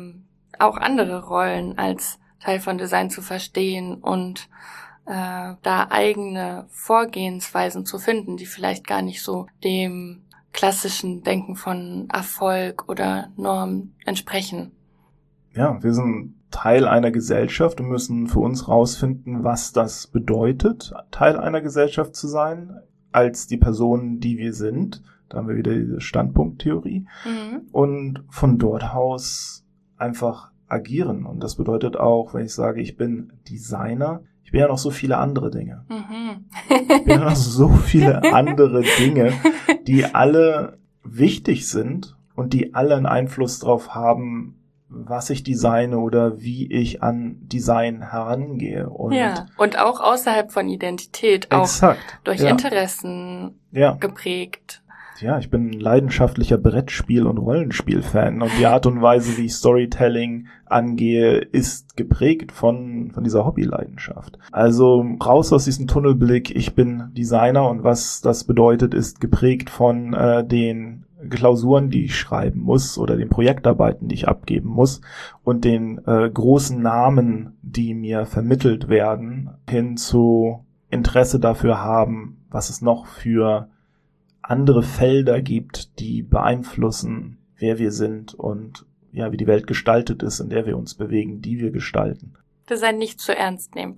auch andere Rollen als Teil von Design zu verstehen und da eigene Vorgehensweisen zu finden, die vielleicht gar nicht so dem klassischen Denken von Erfolg oder Norm entsprechen. Ja, wir sind Teil einer Gesellschaft und müssen für uns rausfinden, was das bedeutet, Teil einer Gesellschaft zu sein, als die Personen, die wir sind. Da haben wir wieder diese Standpunkttheorie. Und von dort aus einfach agieren. Und das bedeutet auch, wenn ich sage, ich bin Designer, ich bin ja noch so viele andere Dinge. Ich bin ja noch so viele andere Dinge, die alle wichtig sind und die alle einen Einfluss darauf haben, was ich designe oder wie ich an Design herangehe. Und auch außerhalb von Identität, auch durch Interessen geprägt. Ja, ich bin ein leidenschaftlicher Brettspiel- und Rollenspiel-Fan und die Art und Weise, wie ich Storytelling angehe, ist geprägt von dieser Hobbyleidenschaft. Also raus aus diesem Tunnelblick, ich bin Designer und was das bedeutet, ist geprägt von den Klausuren, die ich schreiben muss oder den Projektarbeiten, die ich abgeben muss und den großen Namen, die mir vermittelt werden, hin zu Interesse dafür haben, was es noch für andere Felder gibt, die beeinflussen, wer wir sind und ja, wie die Welt gestaltet ist, in der wir uns bewegen, die wir gestalten. Design nicht zu ernst nehmen.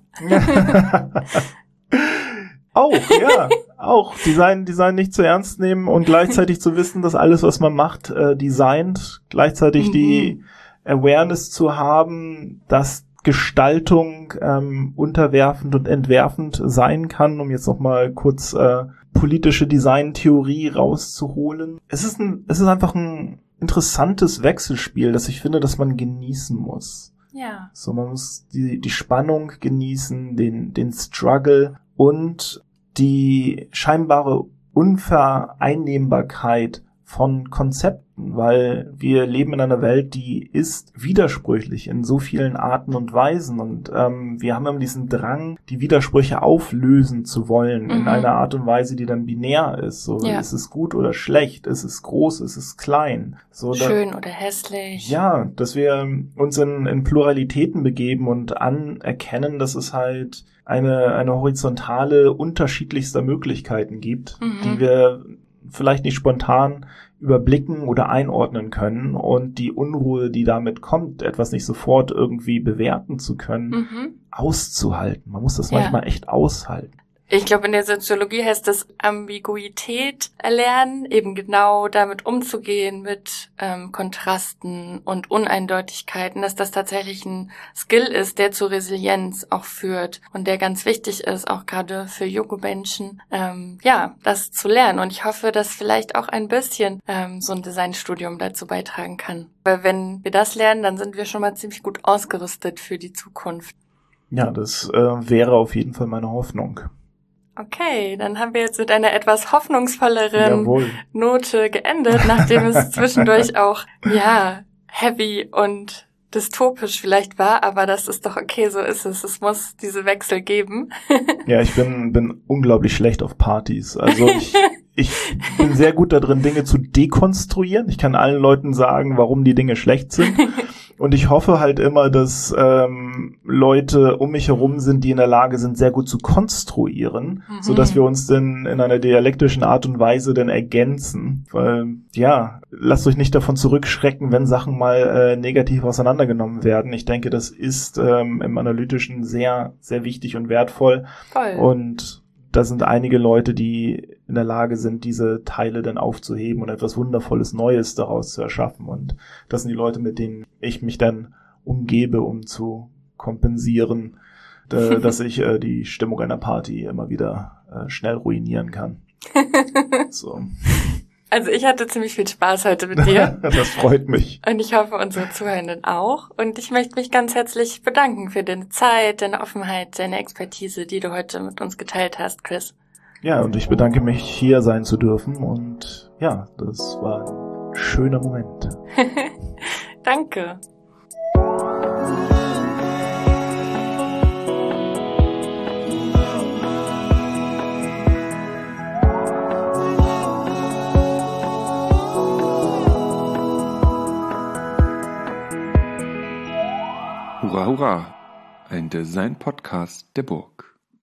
Auch Design nicht zu ernst nehmen und gleichzeitig zu wissen, dass alles, was man macht, designt, gleichzeitig die Awareness zu haben, dass Gestaltung unterwerfend und entwerfend sein kann, um jetzt noch mal kurz politische Designtheorie rauszuholen. Es ist einfach ein interessantes Wechselspiel, das ich finde, dass man genießen muss. Ja. So, man muss die Spannung genießen, den Struggle und die scheinbare Unvereinnehmbarkeit von Konzepten, weil wir leben in einer Welt, die ist widersprüchlich in so vielen Arten und Weisen und wir haben immer diesen Drang, die Widersprüche auflösen zu wollen in einer Art und Weise, die dann binär ist. So, ist es gut oder schlecht? Ist es groß? Ist es klein? So, schön oder hässlich? Ja, dass wir uns in Pluralitäten begeben und anerkennen, dass es halt eine horizontale, unterschiedlichster Möglichkeiten gibt, die wir vielleicht nicht spontan überblicken oder einordnen können und die Unruhe, die damit kommt, etwas nicht sofort irgendwie bewerten zu können, auszuhalten. Man muss das manchmal echt aushalten. Ich glaube, in der Soziologie heißt das Ambiguität erlernen, eben genau damit umzugehen mit Kontrasten und Uneindeutigkeiten, dass das tatsächlich ein Skill ist, der zur Resilienz auch führt und der ganz wichtig ist, auch gerade für junge Menschen, das zu lernen. Und ich hoffe, dass vielleicht auch ein bisschen so ein Designstudium dazu beitragen kann. Weil wenn wir das lernen, dann sind wir schon mal ziemlich gut ausgerüstet für die Zukunft. Ja, das wäre auf jeden Fall meine Hoffnung. Okay, dann haben wir jetzt mit einer etwas hoffnungsvolleren Note geendet, nachdem es zwischendurch auch, heavy und dystopisch vielleicht war, aber das ist doch okay, so ist es. Es muss diese Wechsel geben. Ja, ich bin unglaublich schlecht auf Partys. Also ich bin sehr gut da drin, Dinge zu dekonstruieren. Ich kann allen Leuten sagen, warum die Dinge schlecht sind. Und ich hoffe halt immer, dass Leute um mich herum sind, die in der Lage sind, sehr gut zu konstruieren, so dass wir uns dann in einer dialektischen Art und Weise dann ergänzen. Weil, lasst euch nicht davon zurückschrecken, wenn Sachen mal negativ auseinandergenommen werden. Ich denke, das ist im Analytischen sehr, sehr wichtig und wertvoll. Voll. Und da sind einige Leute, die in der Lage sind, diese Teile dann aufzuheben und etwas Wundervolles Neues daraus zu erschaffen. Und das sind die Leute, mit denen ich mich dann umgebe, um zu kompensieren, dass ich die Stimmung einer Party immer wieder schnell ruinieren kann. So. Also ich hatte ziemlich viel Spaß heute mit dir. Das freut mich. Und ich hoffe, unsere Zuhörenden auch. Und ich möchte mich ganz herzlich bedanken für deine Zeit, deine Offenheit, deine Expertise, die du heute mit uns geteilt hast, Chris. Ja, und ich bedanke mich, hier sein zu dürfen. Und ja, das war ein schöner Moment. Danke. Hurra, hurra! Ein Design-Podcast der Burg.